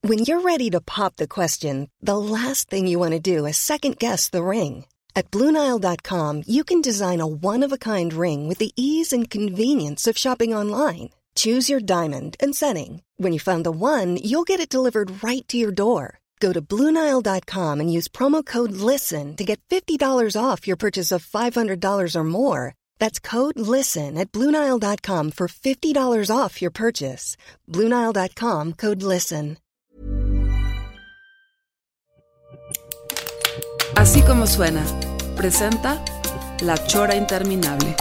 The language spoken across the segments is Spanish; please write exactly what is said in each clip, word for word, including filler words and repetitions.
When you're ready to pop the question, the last thing you want to do is second-guess the ring. At Blue Nile dot com, you can design a one-of-a-kind ring with the ease and convenience of shopping online. Choose your diamond and setting. When you find the one, you'll get it delivered right to your door. Go to Blue Nile dot com and use promo code LISTEN to get fifty dollars off your purchase of five hundred dollars or more. That's code LISTEN at Blue Nile dot com for fifty dollars off your purchase. Blue Nile dot com, code LISTEN. Así como suena, presenta La Chora Interminable.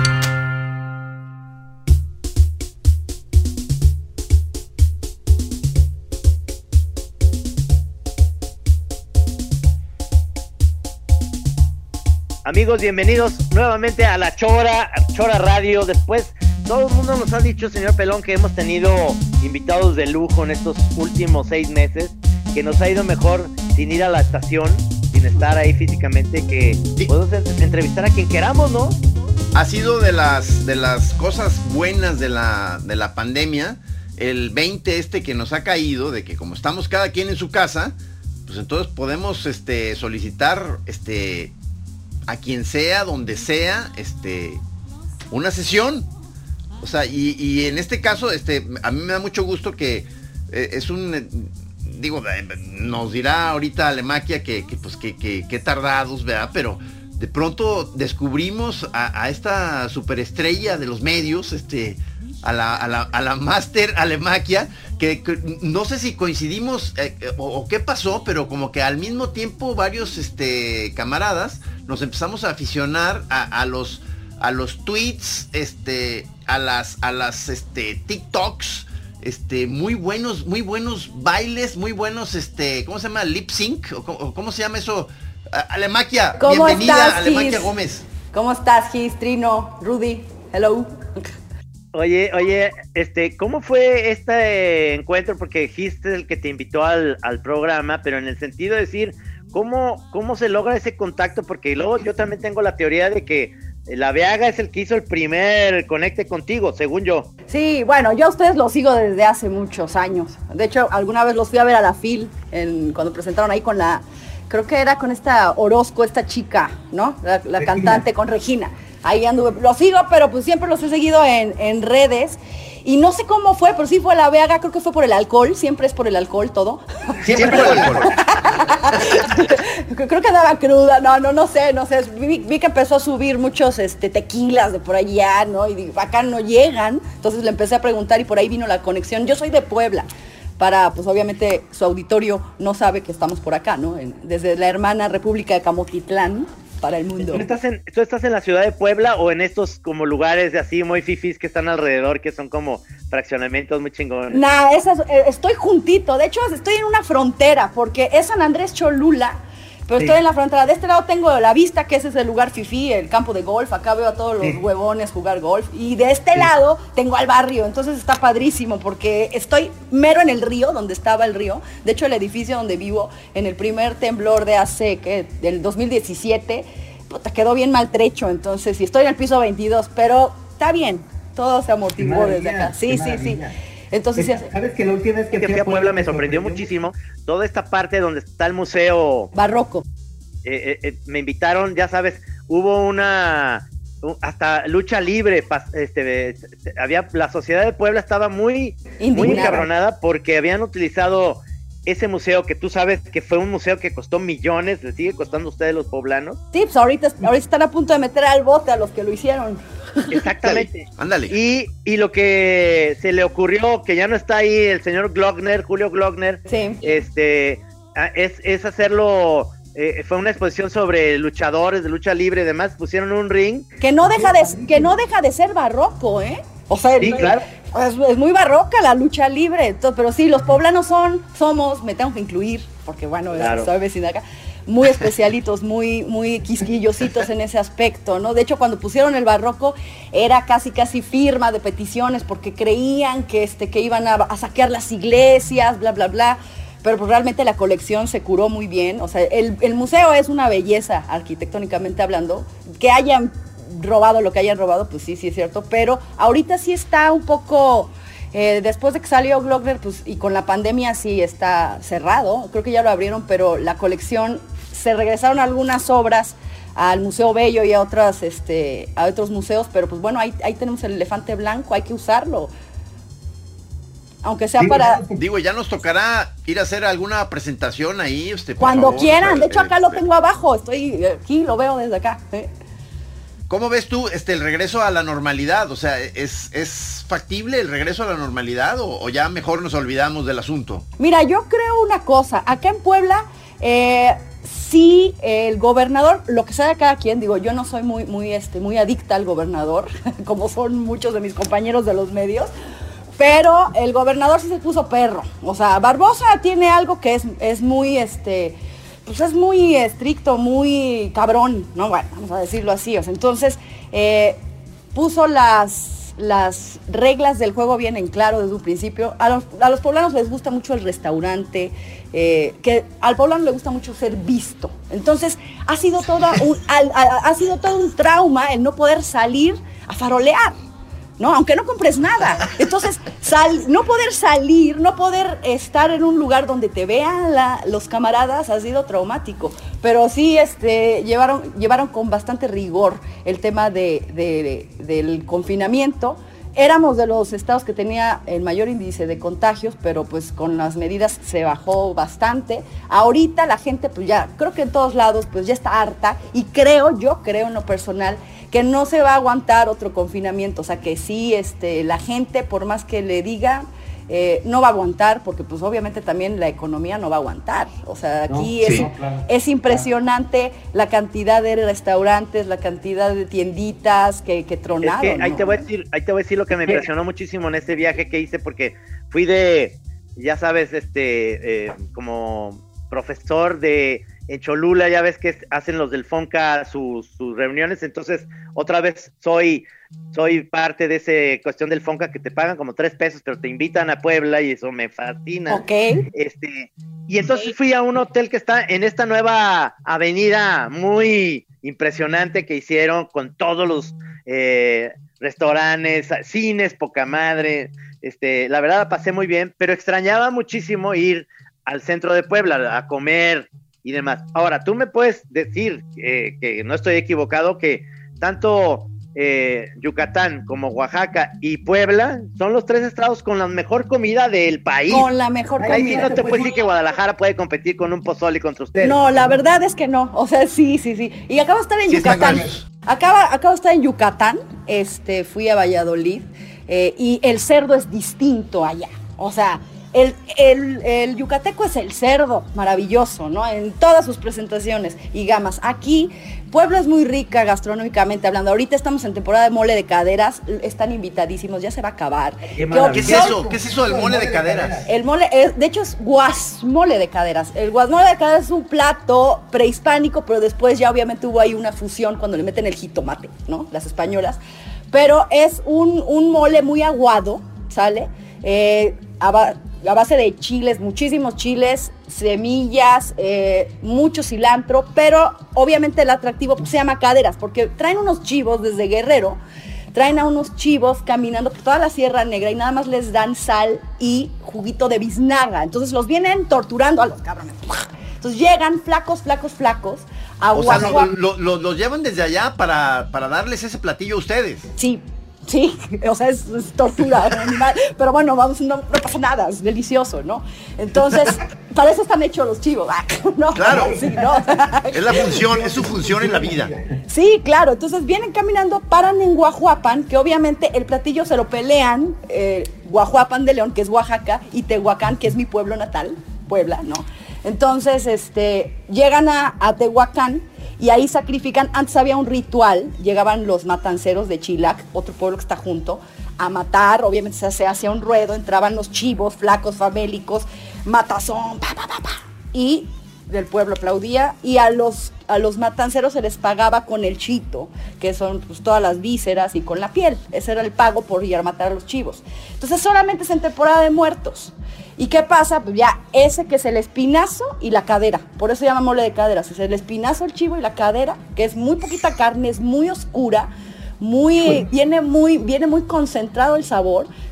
Amigos, bienvenidos nuevamente a La Chora, Chora Radio. Después, todo el mundo nos ha dicho, señor Pelón, que hemos tenido invitados de lujo en estos últimos seis meses, que nos ha ido mejor sin ir a la estación, sin estar ahí físicamente, que sí. Podemos entrevistar a quien queramos, ¿no? Ha sido de las, de las cosas buenas de la, de la pandemia, el veinte este que nos ha caído, de que como estamos cada quien en su casa, pues entonces podemos este, solicitar este, a quien sea, donde sea, este, una sesión. O sea, y, y en este caso, este, a mí me da mucho gusto que eh, es un... Digo, nos dirá ahorita Alemaquia que, que pues que, que, que tardados, ¿verdad? Pero de pronto descubrimos a, a esta superestrella de los medios, este, a la, a la, a la máster Alemaquia, que, que no sé si coincidimos eh, o, o qué pasó, pero como que al mismo tiempo varios este, camaradas nos empezamos a aficionar a, a los a los tweets, este, a las, a las este, TikToks. Este, muy buenos, muy buenos bailes, muy buenos, este, ¿cómo se llama? Lip sync, o cómo, ¿cómo se llama eso? Alemaquia, ¿Cómo bienvenida, estás, Alemaquia Gis? Gómez. ¿Cómo estás, Gis, Trino, Rudy? Hello. Oye, oye, este, ¿cómo fue este encuentro? Porque Gis es el que te invitó al, al programa, pero en el sentido de decir, ¿cómo, cómo se logra ese contacto? Porque luego yo también tengo la teoría de que La Veaga es el que hizo el primer conecte contigo, según yo. Sí, bueno, yo a ustedes los sigo desde hace muchos años. De hecho, alguna vez los fui a ver a la FIL, en, cuando presentaron ahí con la, creo que era con esta Orozco, esta chica, ¿no? La, la cantante con Regina. Ahí anduve, los sigo, pero pues siempre los he seguido en, en redes. Y no sé cómo fue, pero sí fue La Veaga, creo que fue por el alcohol, siempre es por el alcohol todo. Siempre por el alcohol. Creo que andaba cruda, no, no, no sé, no sé. Vi, vi que empezó a subir muchos este, tequilas de por allá, ¿no? Y digo, acá no llegan. Entonces le empecé a preguntar y por ahí vino la conexión. Yo soy de Puebla. Para, pues obviamente su auditorio no sabe que estamos por acá, ¿no? En, desde la hermana República de Camotitlán para el mundo. ¿Tú estás, en, ¿Tú estás en la ciudad de Puebla o en estos como lugares de así muy fifís que están alrededor, que son como fraccionamientos muy chingones? Nah, esas, eh, estoy juntito, de hecho estoy en una frontera, porque es San Andrés Cholula, pero sí. Estoy en la frontera. De este lado tengo la vista, que ese es el lugar fifí, el campo de golf, acá veo a todos los sí. huevones jugar golf, y de este sí. lado tengo al barrio, entonces está padrísimo, porque estoy mero en el río, donde estaba el río. De hecho, el edificio donde vivo, en el primer temblor de hace, ¿qué? Del dos mil diecisiete, puta, quedó bien maltrecho, entonces, y estoy en el piso veintidós, pero está bien, todo se amortiguó desde acá. Sí, sí, sí. Entonces, es, ¿sabes que la última vez que, que fui a Puebla me sorprendió muchísimo toda esta parte donde está el museo barroco? Eh, eh, eh, me invitaron, ya sabes, hubo una hasta lucha libre, este, había, la sociedad de Puebla estaba muy, muy encabronada porque habían utilizado ese museo que tú sabes que fue un museo que costó millones, ¿le sigue costando a ustedes los poblanos? Sí, pues ahorita, ahorita están a punto de meter al bote a los que lo hicieron. Exactamente. Ándale. Y, y lo que se le ocurrió, que ya no está ahí el señor Glockner, Julio Glockner, sí. este, es, es hacerlo, eh, fue una exposición sobre luchadores de lucha libre y demás, pusieron un ring. Que no deja de, que no deja de ser barroco, ¿eh? O sea, sí, claro. Es, es muy barroca la lucha libre, todo, pero sí, los poblanos son, somos, me tengo que incluir, porque bueno, claro. Soy vecina acá, muy especialitos, muy, muy quisquillositos en ese aspecto, ¿no? De hecho, cuando pusieron el barroco, era casi, casi firma de peticiones, porque creían que, este, que iban a, a saquear las iglesias, bla, bla, bla, pero pues realmente la colección se curó muy bien, o sea, el, el museo es una belleza, arquitectónicamente hablando, que hayan robado lo que hayan robado, pues sí, sí es cierto, pero ahorita sí está un poco Eh, después de que salió Glockner, pues, y con la pandemia sí está cerrado, creo que ya lo abrieron, pero la colección, se regresaron algunas obras al Museo Bello y a otras, este, a otros museos, pero pues bueno, ahí, ahí tenemos el elefante blanco, hay que usarlo. Aunque sea digo, para... Digo, ya nos tocará ir a hacer alguna presentación ahí, este, por Cuando favor, quieran, o sea, de hecho acá eh, lo tengo abajo, estoy aquí, lo veo desde acá. ¿eh? ¿Cómo ves tú este el regreso a la normalidad? O sea, ¿es, es factible el regreso a la normalidad o, o ya mejor nos olvidamos del asunto? Mira, yo creo una cosa, acá en Puebla, eh, sí, el gobernador, lo que sea de cada quien, digo, yo no soy muy, muy, este, muy adicta al gobernador, como son muchos de mis compañeros de los medios, pero el gobernador sí se puso perro. O sea, Barbosa tiene algo que es, es muy, este, pues es muy estricto, muy cabrón, ¿no? Bueno, vamos a decirlo así. O sea, entonces, eh, puso las, las reglas del juego bien en claro desde un principio. A los, a los poblanos les gusta mucho el restaurante, eh, que al poblano le gusta mucho ser visto. Entonces, ha sido, toda un, al, a, ha sido todo un trauma el no poder salir a farolear. ¿No? Aunque no compres nada. Entonces, sal, no poder salir, no poder estar en un lugar donde te vean la, los camaradas ha sido traumático. Pero sí, este, llevaron, llevaron con bastante rigor el tema de, de, de, del confinamiento. Éramos de los estados que tenía el mayor índice de contagios, pero pues con las medidas se bajó bastante. Ahorita la gente, pues ya, creo que en todos lados, pues ya está harta. Y creo, yo creo en lo personal, que no se va a aguantar otro confinamiento, o sea que sí, este, la gente, por más que le diga, eh, no va a aguantar, porque pues obviamente también la economía no va a aguantar. O sea, aquí no, es, sí, no, claro, es impresionante claro. La cantidad de restaurantes, la cantidad de tienditas que, que tronaron. Es que ahí, ¿no? te voy a decir, ahí te voy a decir lo que me impresionó muchísimo en este viaje que hice, porque fui de, ya sabes, este, eh, como profesor de... En Cholula ya ves que hacen los del Fonca sus, sus reuniones, entonces otra vez soy, soy parte de esa cuestión del Fonca que te pagan como tres pesos, pero te invitan a Puebla y eso me fascina. Ok. Este, y entonces fui a un hotel que está en esta nueva avenida muy impresionante que hicieron con todos los eh, restaurantes, cines, poca madre. Este, la verdad la pasé muy bien, pero extrañaba muchísimo ir al centro de Puebla a comer y demás. Ahora, tú me puedes decir eh, que no estoy equivocado, que tanto eh, Yucatán como Oaxaca y Puebla son los tres estados con la mejor comida del país. Con la mejor comida. Ahí sí no te puedes decir que Guadalajara puede competir con un pozole contra ustedes. No, la verdad es que no. O sea, sí, sí, sí. Y acabo de estar en sí, Yucatán. Acaba, acabo de estar en Yucatán. Este, fui a Valladolid eh, y el cerdo es distinto allá. O sea, El, el, el yucateco es el cerdo, maravilloso, ¿no? En todas sus presentaciones y gamas. Aquí, Puebla es muy rica gastronómicamente hablando. Ahorita estamos en temporada de mole de caderas, están invitadísimos, ya se va a acabar. ¿Qué, ¿Qué es eso? ¿Qué es eso del mole de caderas? El mole, es, de hecho es guasmole de caderas. El guasmole de caderas es un plato prehispánico, pero después ya obviamente hubo ahí una fusión cuando le meten el jitomate, ¿no? Las españolas. Pero es un, un mole muy aguado, ¿sale? Eh, a, a base de chiles, muchísimos chiles, semillas, eh, mucho cilantro, pero obviamente el atractivo pues, se llama caderas, porque traen unos chivos desde Guerrero, traen a unos chivos caminando por toda la Sierra Negra y nada más les dan sal y juguito de biznaga, entonces los vienen torturando a los cabrones. Entonces llegan flacos, flacos, flacos. A o sea, los lo, lo, lo llevan desde allá para, para darles ese platillo a ustedes. Sí. Sí, o sea, es, es tortura animal, pero bueno, vamos, no, no pasa nada, es delicioso, ¿no? Entonces, para eso están hechos los chivos, ¿no? Claro, sí, ¿no? Es la función, es su función en la vida. Sí, claro, entonces vienen caminando, paran en Guajuapan, que obviamente el platillo se lo pelean, eh, Guajuapan de León, que es Oaxaca, y Tehuacán, que es mi pueblo natal, Puebla, ¿no? Entonces, este, llegan a, a Tehuacán, y ahí sacrifican, antes había un ritual, llegaban los matanceros de Chilac, otro pueblo que está junto, a matar, obviamente se hacía un ruedo, entraban los chivos, flacos, famélicos, matazón, pa, pa, pa, pa, y el pueblo aplaudía, y a los, a los matanceros se les pagaba con el chito, que son pues, todas las vísceras, y con la piel, ese era el pago por ir a matar a los chivos. Entonces solamente es en temporada de muertos. ¿Y qué pasa? Pues ya ese que es el espinazo y la cadera, por eso se llama mole de caderas, es el espinazo, el chivo y la cadera, que es muy poquita carne, es muy oscura, muy, viene muy, viene muy concentrado el sabor,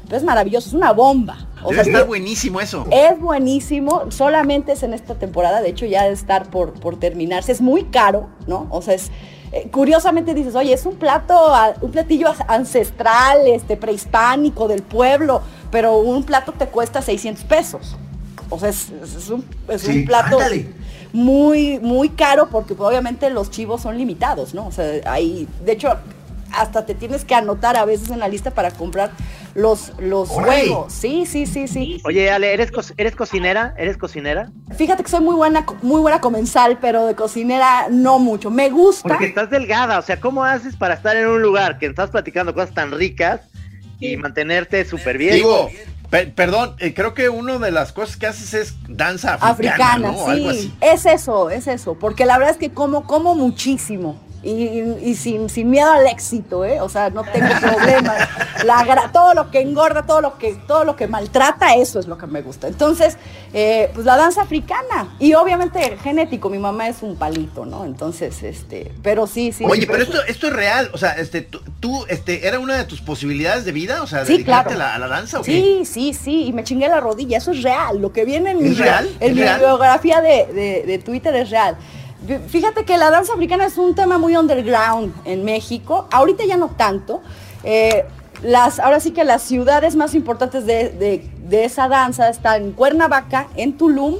pero es maravilloso, es una bomba. O Debe sea, estar buenísimo eso. Es buenísimo, solamente es en esta temporada, de hecho ya debe estar por, por terminarse, es muy caro, ¿no? O sea, es, eh, curiosamente dices, oye, es un plato, un platillo ancestral, este, prehispánico del pueblo, pero un plato te cuesta seiscientos pesos. O sea, es, es, un, es sí, un plato ándale. muy, muy caro porque pues, obviamente los chivos son limitados, ¿no? O sea, hay, de hecho, hasta te tienes que anotar a veces en la lista para comprar los, los huevos. Sí, sí, sí, sí. Oye, Ale, ¿eres, co- ¿eres cocinera? ¿Eres cocinera? Fíjate que soy muy buena, muy buena comensal, pero de cocinera no mucho. Me gusta. Porque estás delgada, o sea, ¿cómo haces para estar en un lugar que estás platicando cosas tan ricas y sí. mantenerte súper bien? Digo, per- perdón, eh, creo que una de las cosas que haces es danza africana, africana, ¿no? Sí, algo así. Es eso, es eso, porque la verdad es que como, como muchísimo. Y, y, y sin, sin miedo al éxito, ¿eh? O sea, no tengo problemas. La gra- todo lo que engorda, todo lo que, todo lo que maltrata, eso es lo que me gusta. Entonces, eh, pues la danza africana. Y obviamente genético, mi mamá es un palito, ¿no? Entonces, este, pero sí, sí. Oye, sí, pero esto, esto es real. O sea, este, tú, tú, este, ¿era una de tus posibilidades de vida? O sea, sí, dedicarte claro. a, la, a la danza, ¿o qué? Sí, sí, sí. Y me chingué la rodilla. Eso es real. Lo que viene en mi, ¿Es real? en ¿Es mi real? biografía de, de, de Twitter es real. Fíjate que la danza africana es un tema muy underground en México, ahorita ya no tanto, eh, las, ahora sí que las ciudades más importantes de, de, de esa danza están en Cuernavaca, en Tulum,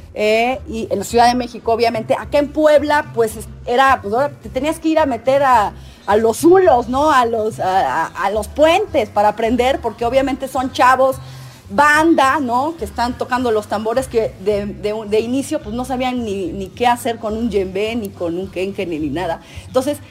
eh, y en la Ciudad de México obviamente. Acá en Puebla pues era, pues ahora te tenías que ir a meter a, a los zulos, ¿no? A los, a, a los puentes para aprender, porque obviamente son chavos, banda, ¿no? Que están tocando los tambores que de, de, de inicio pues no sabían ni, ni qué hacer con un djembe, ni con un kenke, ni, ni nada. Entonces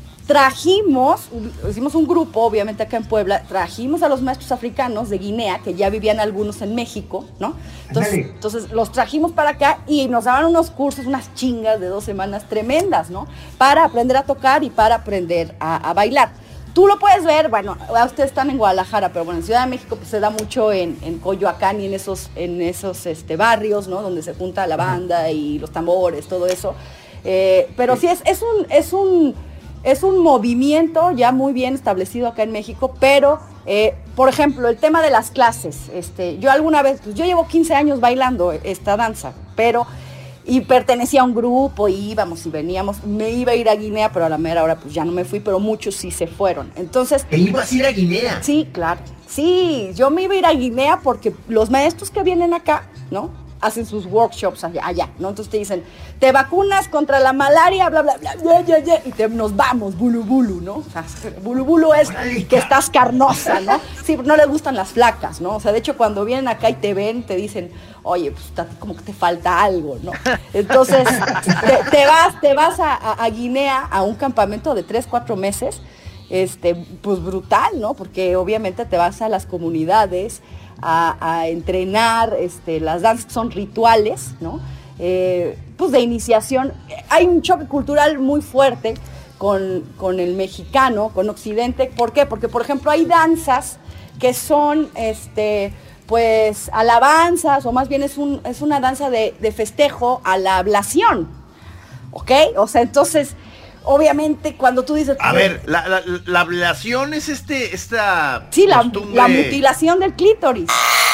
trajimos, hicimos un grupo, obviamente acá en Puebla, trajimos a los maestros africanos de Guinea, que ya vivían algunos en México, ¿no? Entonces, entonces los trajimos para acá y nos daban unos cursos, unas chingas de dos semanas tremendas, ¿no? Para aprender a tocar y para aprender a, a bailar. Tú lo puedes ver, bueno, ustedes están en Guadalajara, pero bueno, en Ciudad de México pues, se da mucho en, en Coyoacán y en esos, en esos este, barrios, ¿no? Donde se junta la banda y los tambores, todo eso. Eh, pero sí, es, es, un, es, un, es un movimiento ya muy bien establecido acá en México, pero, eh, por ejemplo, el tema de las clases. Este, yo alguna vez, pues yo llevo quince años bailando esta danza, pero... y pertenecía a un grupo, y íbamos y veníamos, me iba a ir a Guinea, pero a la mera hora pues ya no me fui, pero muchos sí se fueron. Entonces, ¿te ibas a ir a Guinea? Sí, claro, sí, yo me iba a ir a Guinea porque los maestros que vienen acá, ¿no? Hacen sus workshops allá, allá, ¿no? Entonces te dicen, te vacunas contra la malaria, bla, bla, bla, bla, bla, bla, y te, nos vamos, bulu, bulu, ¿no? O sea, bulu, bulu es que estás carnosa, ¿no? Sí, no les gustan las flacas, ¿no? O sea, de hecho, cuando vienen acá y te ven, te dicen, oye, pues como que te falta algo, ¿no? Entonces, te, te vas, te vas a, a, a Guinea a un campamento de tres, cuatro meses, este, pues brutal, ¿no? Porque obviamente te vas a las comunidades, A, a entrenar, este, las danzas que son rituales, ¿no? Eh, pues de iniciación. Hay un choque cultural muy fuerte con, con el mexicano, con Occidente. ¿Por qué? Porque, por ejemplo, hay danzas que son, este, pues, alabanzas, o más bien es, un, es una danza de, de festejo a la ablación, ¿ok? O sea, entonces... obviamente cuando tú dices... A ver, la, la, la ablación es este, esta sí, la, costumbre... la mutilación del clítoris.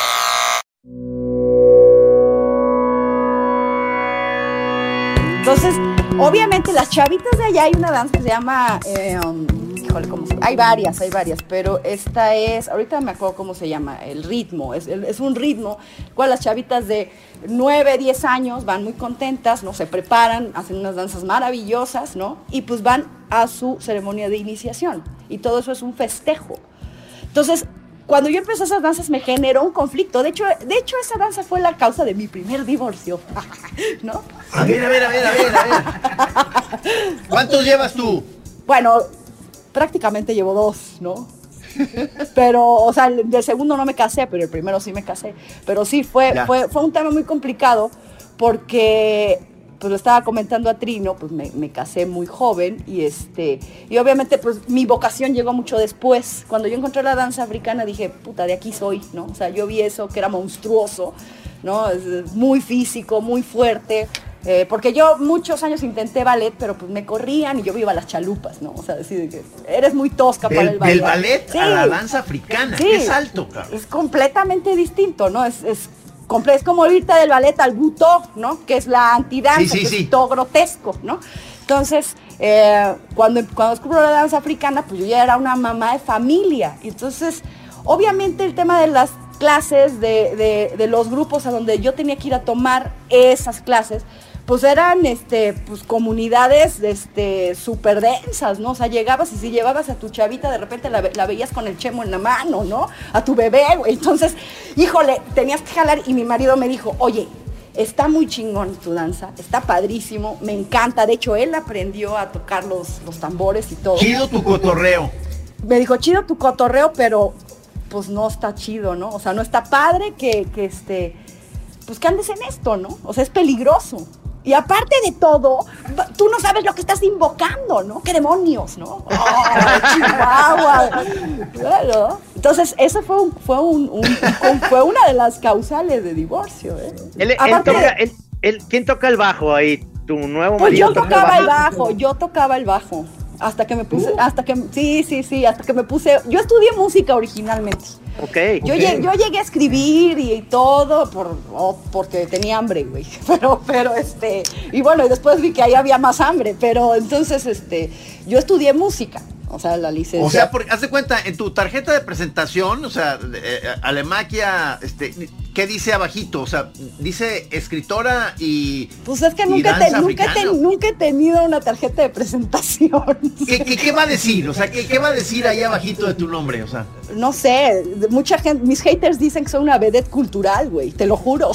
Entonces, obviamente las chavitas de allá, hay una danza que se llama... Eh, um, híjole, ¿cómo se llama? Hay varias, hay varias, pero esta es... ahorita me acuerdo cómo se llama, el ritmo. Es, es un ritmo, cual las chavitas de nueve, diez años van muy contentas, ¿no? Se preparan, hacen unas danzas maravillosas, ¿no? Y pues van a su ceremonia de iniciación. Y todo eso es un festejo. Entonces, cuando yo empecé esas danzas me generó un conflicto. De hecho, de hecho esa danza fue la causa de mi primer divorcio, ¿no? A ver, a ver, a ver, a ver, a ver. ¿Cuántos llevas tú? Bueno, prácticamente llevo dos, ¿no? Pero, o sea, del segundo no me casé, pero el primero sí me casé. Pero sí, fue, fue, fue un tema muy complicado porque, pues lo estaba comentando a Trino, pues me, me casé muy joven y este, y obviamente pues mi vocación llegó mucho después. Cuando yo encontré la danza africana dije, puta, de aquí soy, ¿no? O sea, yo vi eso que era monstruoso, ¿no? Es muy físico, muy fuerte. Eh, porque yo muchos años intenté ballet, pero pues me corrían y yo iba a las chalupas, ¿no? O sea, decir que eres muy tosca del, para el ballet. Del ballet sí. a la danza africana, sí. qué salto, cabrón. Es completamente distinto, ¿no? Es, es, comple- es como irte del ballet al butó, ¿no? Que es la antidanza, sí, sí, que sí. es todo grotesco, ¿no? Entonces, eh, cuando, cuando descubro la danza africana, pues yo ya era una mamá de familia. Y entonces, obviamente el tema de las clases, de, de, de los grupos a donde yo tenía que ir a tomar esas clases, pues eran este, pues, comunidades este, súper densas, ¿no? O sea, llegabas y si llevabas a tu chavita, de repente la, la veías con el chemo en la mano, ¿no? A tu bebé, güey. Entonces, híjole, tenías que jalar y mi marido me dijo, oye, está muy chingón tu danza, está padrísimo, me encanta. De hecho, él aprendió a tocar los, los tambores y todo. Chido tu cotorreo. Me dijo, chido tu cotorreo, pero pues no está chido, ¿no? O sea, no está padre que, que este, pues que andes en esto, ¿no? O sea, es peligroso. Y aparte de todo, tú no sabes lo que estás invocando, ¿no? ¡Qué demonios!, ¿no? ¡Oh, Chihuahua! Claro. Entonces, eso fue un, fue un, un, un fue una de las causales de divorcio, ¿eh? Él, él Aparte toca, de, él, él, ¿quién toca el bajo ahí? ¿Tu nuevo pues marido? yo toca tocaba el bajo, yo tocaba el bajo. Hasta que me puse, ¿Tú? hasta que, sí, sí, sí, hasta que me puse, yo estudié música originalmente. Ok. Yo, okay. Llegué, yo llegué a escribir y todo por, oh, porque tenía hambre, güey. Pero, pero, este, y bueno, y después vi que ahí había más hambre, pero entonces, este, yo estudié música, o sea, la licencia. O sea, porque, haz de cuenta, en tu tarjeta de presentación, o sea, eh, Alemaquia, este, ¿qué dice abajito? O sea, dice escritora y Pues es que y nunca, te, danza nunca, te, africano. nunca he tenido una tarjeta de presentación. ¿Qué, qué, qué va a decir? O sea, ¿qué, qué va a decir ahí abajito de tu nombre? O sea, No sé, mucha gente, mis haters dicen que soy una vedette cultural, güey, te lo juro.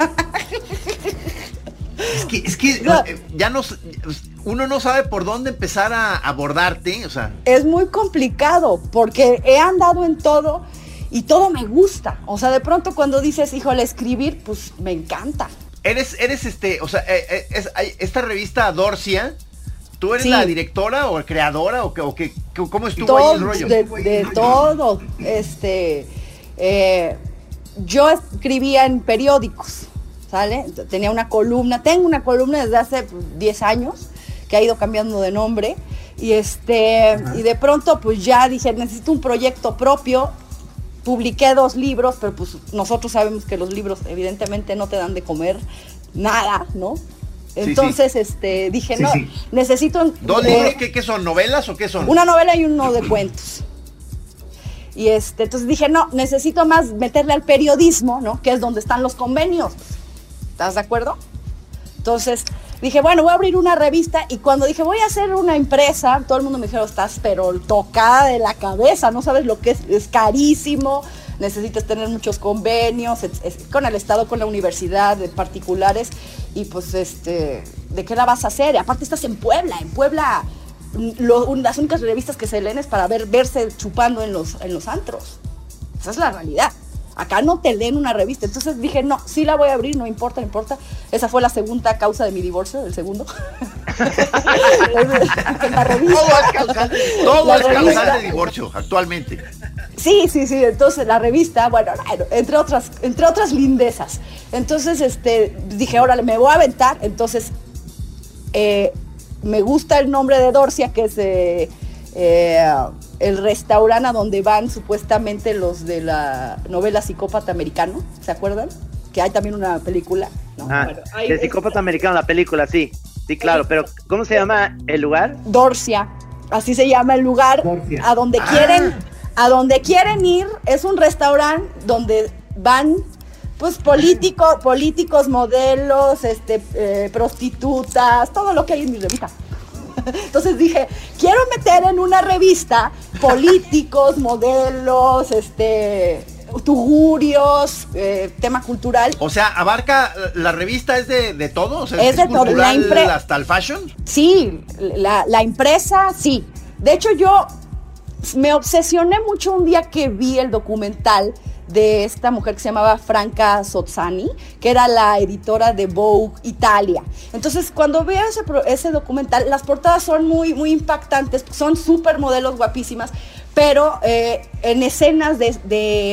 es que, es que No. eh, ya no, uno no sabe por dónde empezar a abordarte, o sea. Es muy complicado porque he andado en todo y todo me gusta. O sea, de pronto cuando dices, híjole, escribir, pues me encanta. Eres, eres este, o sea, eh, eh, es, hay, esta revista Dorcia, ¿tú eres Sí. la directora o creadora o, qué, o qué, cómo estuvo Todo, ahí el rollo? de, de todo. Este, eh, yo escribía en periódicos, ¿sale? Tenía una columna, tengo una columna desde hace pues, diez años, que ha ido cambiando de nombre, y este, Ajá. y de pronto pues ya dije, necesito un proyecto propio. Publiqué dos libros, pero pues nosotros sabemos que los libros evidentemente no te dan de comer nada, ¿no? Entonces, sí, sí. este, dije, sí, no, sí. necesito... ¿Dos eh, libros? ¿Qué, ¿Qué son? ¿Novelas o qué son? Una novela y uno de cuentos. Y este, entonces dije, no, necesito más meterle al periodismo, ¿no? Que es donde están los convenios. ¿Estás de acuerdo? Entonces dije, bueno, voy a abrir una revista, y cuando dije, voy a hacer una empresa, todo el mundo me dijo, estás pero tocada de la cabeza, no sabes lo que es, es carísimo, necesitas tener muchos convenios es, es, con el Estado, con la universidad, de particulares, y pues, este, ¿de qué la vas a hacer? Y aparte estás en Puebla, en Puebla, lo, las únicas revistas que se leen es para ver, verse chupando en los, en los antros. Esa es la realidad. Acá no te leen una revista. Entonces dije, no, sí la voy a abrir, no importa, no importa. Esa fue la segunda causa de mi divorcio, el segundo. la revista, todo es causal, todo es causal de divorcio actualmente. Sí, sí, sí. Entonces la revista, bueno, entre otras, entre otras lindezas. Entonces, este, dije, órale, me voy a aventar. Entonces, eh, me gusta el nombre de Dorcia, que es eh, eh, el restaurante a donde van supuestamente los de la novela Psicópata Americano, ¿se acuerdan? Que hay también una película. No, ah, bueno, de Psicópata Americano, la película, sí, sí, claro, pero ¿cómo se llama el lugar? Dorcia, así se llama el lugar, Dorcia. a donde ah. quieren, a donde quieren ir, es un restaurante donde van, pues, políticos, políticos, modelos, este, eh, prostitutas, todo lo que hay en mi revista. Entonces dije, quiero meter en una revista políticos, modelos, este, tugurios, eh, tema cultural. O sea, abarca, la revista es de, de todo, o sea, es, es de cultural todo. La impre- hasta el fashion. Sí, la, la impresa, sí. De hecho, yo me obsesioné mucho un día que vi el documental de esta mujer que se llamaba Franca Sozzani, que era la editora de Vogue Italia. Entonces, cuando veo ese, ese documental, las portadas son muy, muy impactantes, son súper modelos guapísimas, pero eh, en escenas de, de,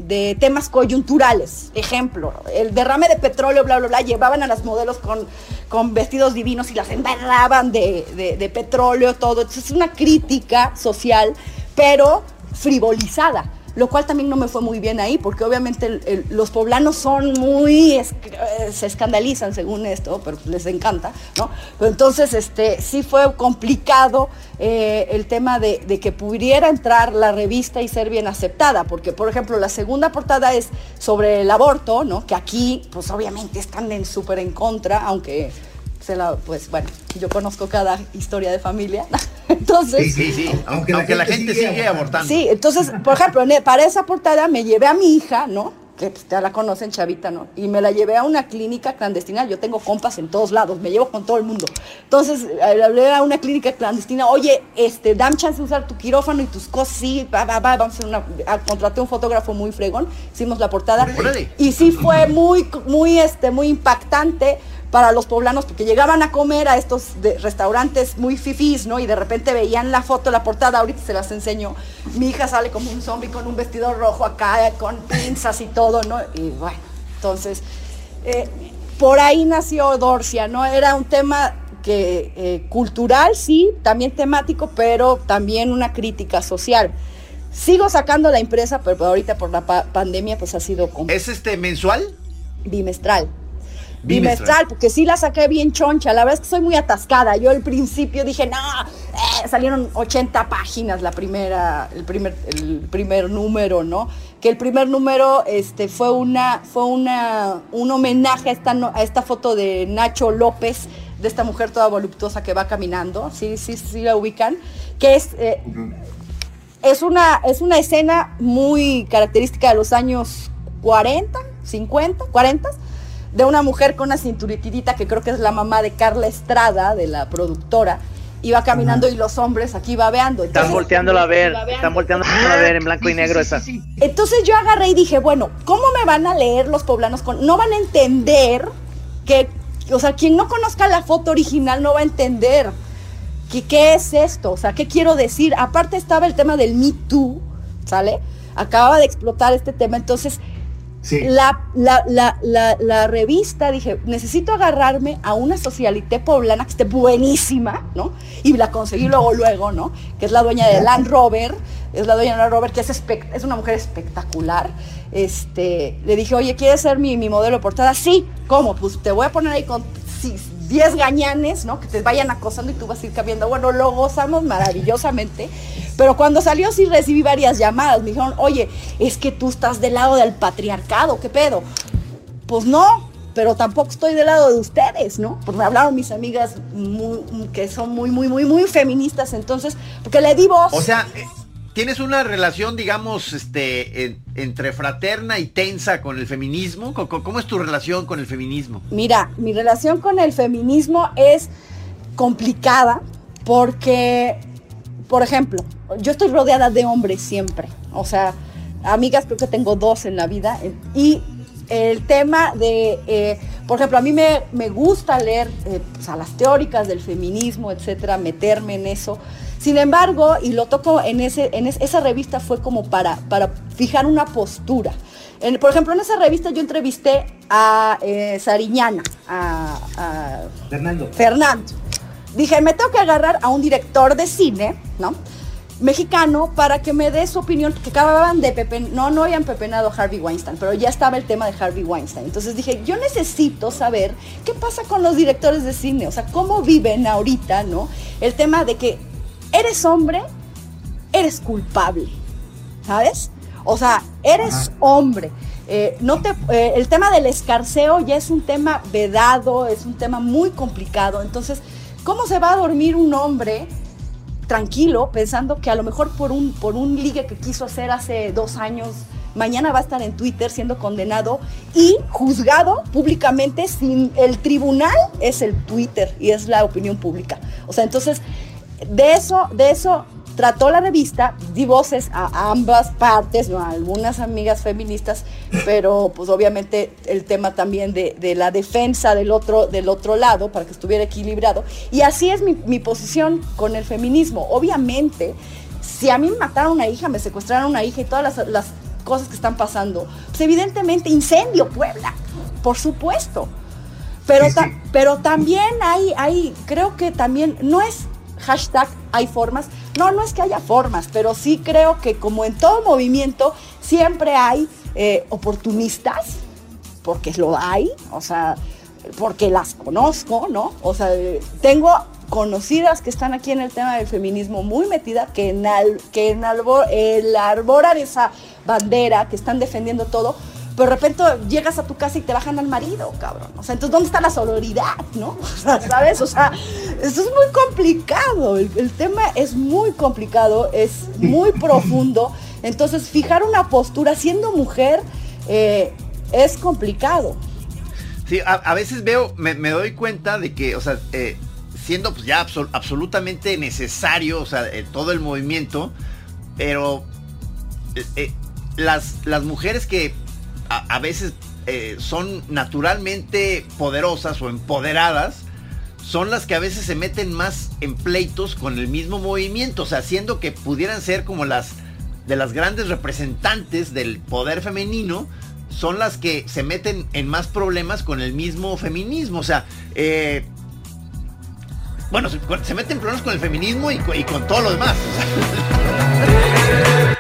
de temas coyunturales. Ejemplo, el derrame de petróleo, bla, bla, bla, llevaban a las modelos con, con vestidos divinos y las embarraban de, de, de petróleo, todo. Entonces es una crítica social, pero frivolizada, lo cual también no me fue muy bien ahí, porque obviamente el, el, los poblanos son muy, es, se escandalizan según esto, pero les encanta, ¿no? Pero entonces este, sí fue complicado eh, el tema de, de que pudiera entrar la revista y ser bien aceptada, porque por ejemplo la segunda portada es sobre el aborto, ¿no? Que aquí pues obviamente están en súper en contra, aunque se la, pues bueno, yo conozco cada historia de familia. Entonces, sí, sí, sí. Aunque, aunque la gente, la gente sigue, sigue abortando. Sí, entonces, por ejemplo, para esa portada me llevé a mi hija, ¿no? Que pues, ya la conocen, chavita, ¿no? Y me la llevé a una clínica clandestina. Yo tengo compas en todos lados, me llevo con todo el mundo. Entonces, le hablé a una clínica clandestina, oye, este, dame chance de usar tu quirófano y tus cosas, sí, va, va, va, vamos a hacer una... A, contraté un fotógrafo muy fregón, hicimos la portada. ¡Órale! Y sí fue muy, muy, este, muy impactante para los poblanos, porque llegaban a comer a estos de restaurantes muy fifís, ¿no? Y de repente veían la foto, la portada, ahorita se las enseño. Mi hija sale como un zombie con un vestido rojo acá, con pinzas y todo, ¿no? Y bueno, entonces, eh, por ahí nació Dorcia, ¿no? Era un tema que eh, cultural, sí, también temático, pero también una crítica social. Sigo sacando la impresa, pero ahorita por la pa- pandemia, pues ha sido... Compl- ¿Es este mensual? Bimestral. Bimestral. Bimestral, porque sí la saqué bien choncha. La verdad es que soy muy atascada. Yo al principio dije, no, eh, salieron ochenta páginas la primera, el primer, el primer número, ¿no? Que el primer número este, fue una, fue una, un homenaje a esta, a esta foto de Nacho López, de esta mujer toda voluptuosa que va caminando. Sí, sí, sí la ubican. Que es, eh, uh-huh. es una, es una escena muy característica de los años cuarenta, cincuenta, cuarenta. De una mujer con una cinturitidita que creo que es la mamá de Carla Estrada, de la productora, iba caminando uh-huh. y los hombres aquí babeando. Entonces, están volteándola a ver, están volteándola a ver en blanco sí, y negro sí, esa. Sí, sí. Entonces yo agarré y dije, bueno, ¿cómo me van a leer los poblanos? Con... No van a entender que, o sea, quien no conozca la foto original no va a entender que, qué es esto, o sea, qué quiero decir. Aparte estaba el tema del Me Too, ¿sale? Acababa de explotar este tema, entonces... Sí. La, la, la, la, la revista, dije, necesito agarrarme a una socialité poblana que esté buenísima, ¿no? Y la conseguí luego, luego, ¿no? Que es la dueña de Land Rover, es la dueña de Land Rover, que es, espect- es una mujer espectacular. Este, le dije, oye, ¿quieres ser mi, mi modelo de portada? Sí, ¿cómo? Pues te voy a poner ahí con sí, diez gañanes, ¿no? Que te vayan acosando y tú vas a ir cambiando. Bueno, lo gozamos maravillosamente. Pero cuando salió sí recibí varias llamadas, me dijeron, oye, es que tú estás del lado del patriarcado, ¿qué pedo? Pues no, pero tampoco estoy del lado de ustedes, ¿no? Porque me hablaron mis amigas muy, que son muy, muy, muy, muy feministas, entonces, porque le di voz. O sea, ¿tienes una relación, digamos, este, en, entre fraterna y tensa con el feminismo? ¿Cómo, ¿Cómo es tu relación con el feminismo? Mira, mi relación con el feminismo es complicada porque, por ejemplo, yo estoy rodeada de hombres siempre, o sea, amigas creo que tengo dos en la vida, y el tema de, eh, por ejemplo, a mí me, me gusta leer eh, pues a las teóricas del feminismo, etcétera, meterme en eso. Sin embargo, y lo toco en ese, en es, esa revista fue como para, para fijar una postura. En, por ejemplo, en esa revista yo entrevisté a eh, Sariñana, a, a Fernando. Fernando. Dije, me tengo que agarrar a un director de cine, ¿no? Mexicano, para que me dé su opinión, que acababan de pepen, no, no habían pepenado a Harvey Weinstein, pero ya estaba el tema de Harvey Weinstein. Entonces dije, yo necesito saber qué pasa con los directores de cine, o sea, cómo viven ahorita, ¿no? El tema de que eres hombre, eres culpable, ¿sabes? O sea, eres Ajá. hombre. Eh, no te, eh, el tema del escarceo ya es un tema vedado, es un tema muy complicado. Entonces, ¿cómo se va a dormir un hombre tranquilo pensando que a lo mejor por un, por un ligue que quiso hacer hace dos años, mañana va a estar en Twitter siendo condenado y juzgado públicamente sin el tribunal? Es el Twitter y es la opinión pública. O sea, entonces, de eso, de eso trató la revista, di voces a ambas partes, ¿no? A algunas amigas feministas, pero pues obviamente el tema también de, de la defensa del otro, del otro lado, para que estuviera equilibrado. Y así es mi, mi posición con el feminismo. Obviamente, si a mí me mataron una hija, me secuestraron una hija y todas las, las cosas que están pasando. Pues evidentemente incendio Puebla, por supuesto. Pero, sí, sí. Ta- pero también hay, hay, creo que también, no es hashtag hay formas, no, no es que haya formas, pero sí creo que como en todo movimiento siempre hay eh, oportunistas, porque lo hay, o sea, porque las conozco, ¿no? O sea, tengo conocidas que están aquí en el tema del feminismo muy metidas, que, en al, que en albor, el arboran esa bandera, que están defendiendo todo, pero de repente llegas a tu casa y te bajan al marido, cabrón. O sea, entonces, ¿dónde está la sororidad, no? O sea, ¿sabes? O sea, eso es muy complicado. El, el tema es muy complicado, es muy profundo. Entonces, fijar una postura siendo mujer eh, es complicado. Sí, a, a veces veo, me, me doy cuenta de que, o sea, eh, siendo pues ya absol, absolutamente necesario, o sea, eh, todo el movimiento, pero eh, eh, las, las mujeres que a, a veces eh, son naturalmente poderosas o empoderadas, son las que a veces se meten más en pleitos con el mismo movimiento, o sea, siendo que pudieran ser como las de las grandes representantes del poder femenino, son las que se meten en más problemas con el mismo feminismo, o sea, eh, bueno, se, se meten en problemas con el feminismo y, y con todo lo demás. O sea.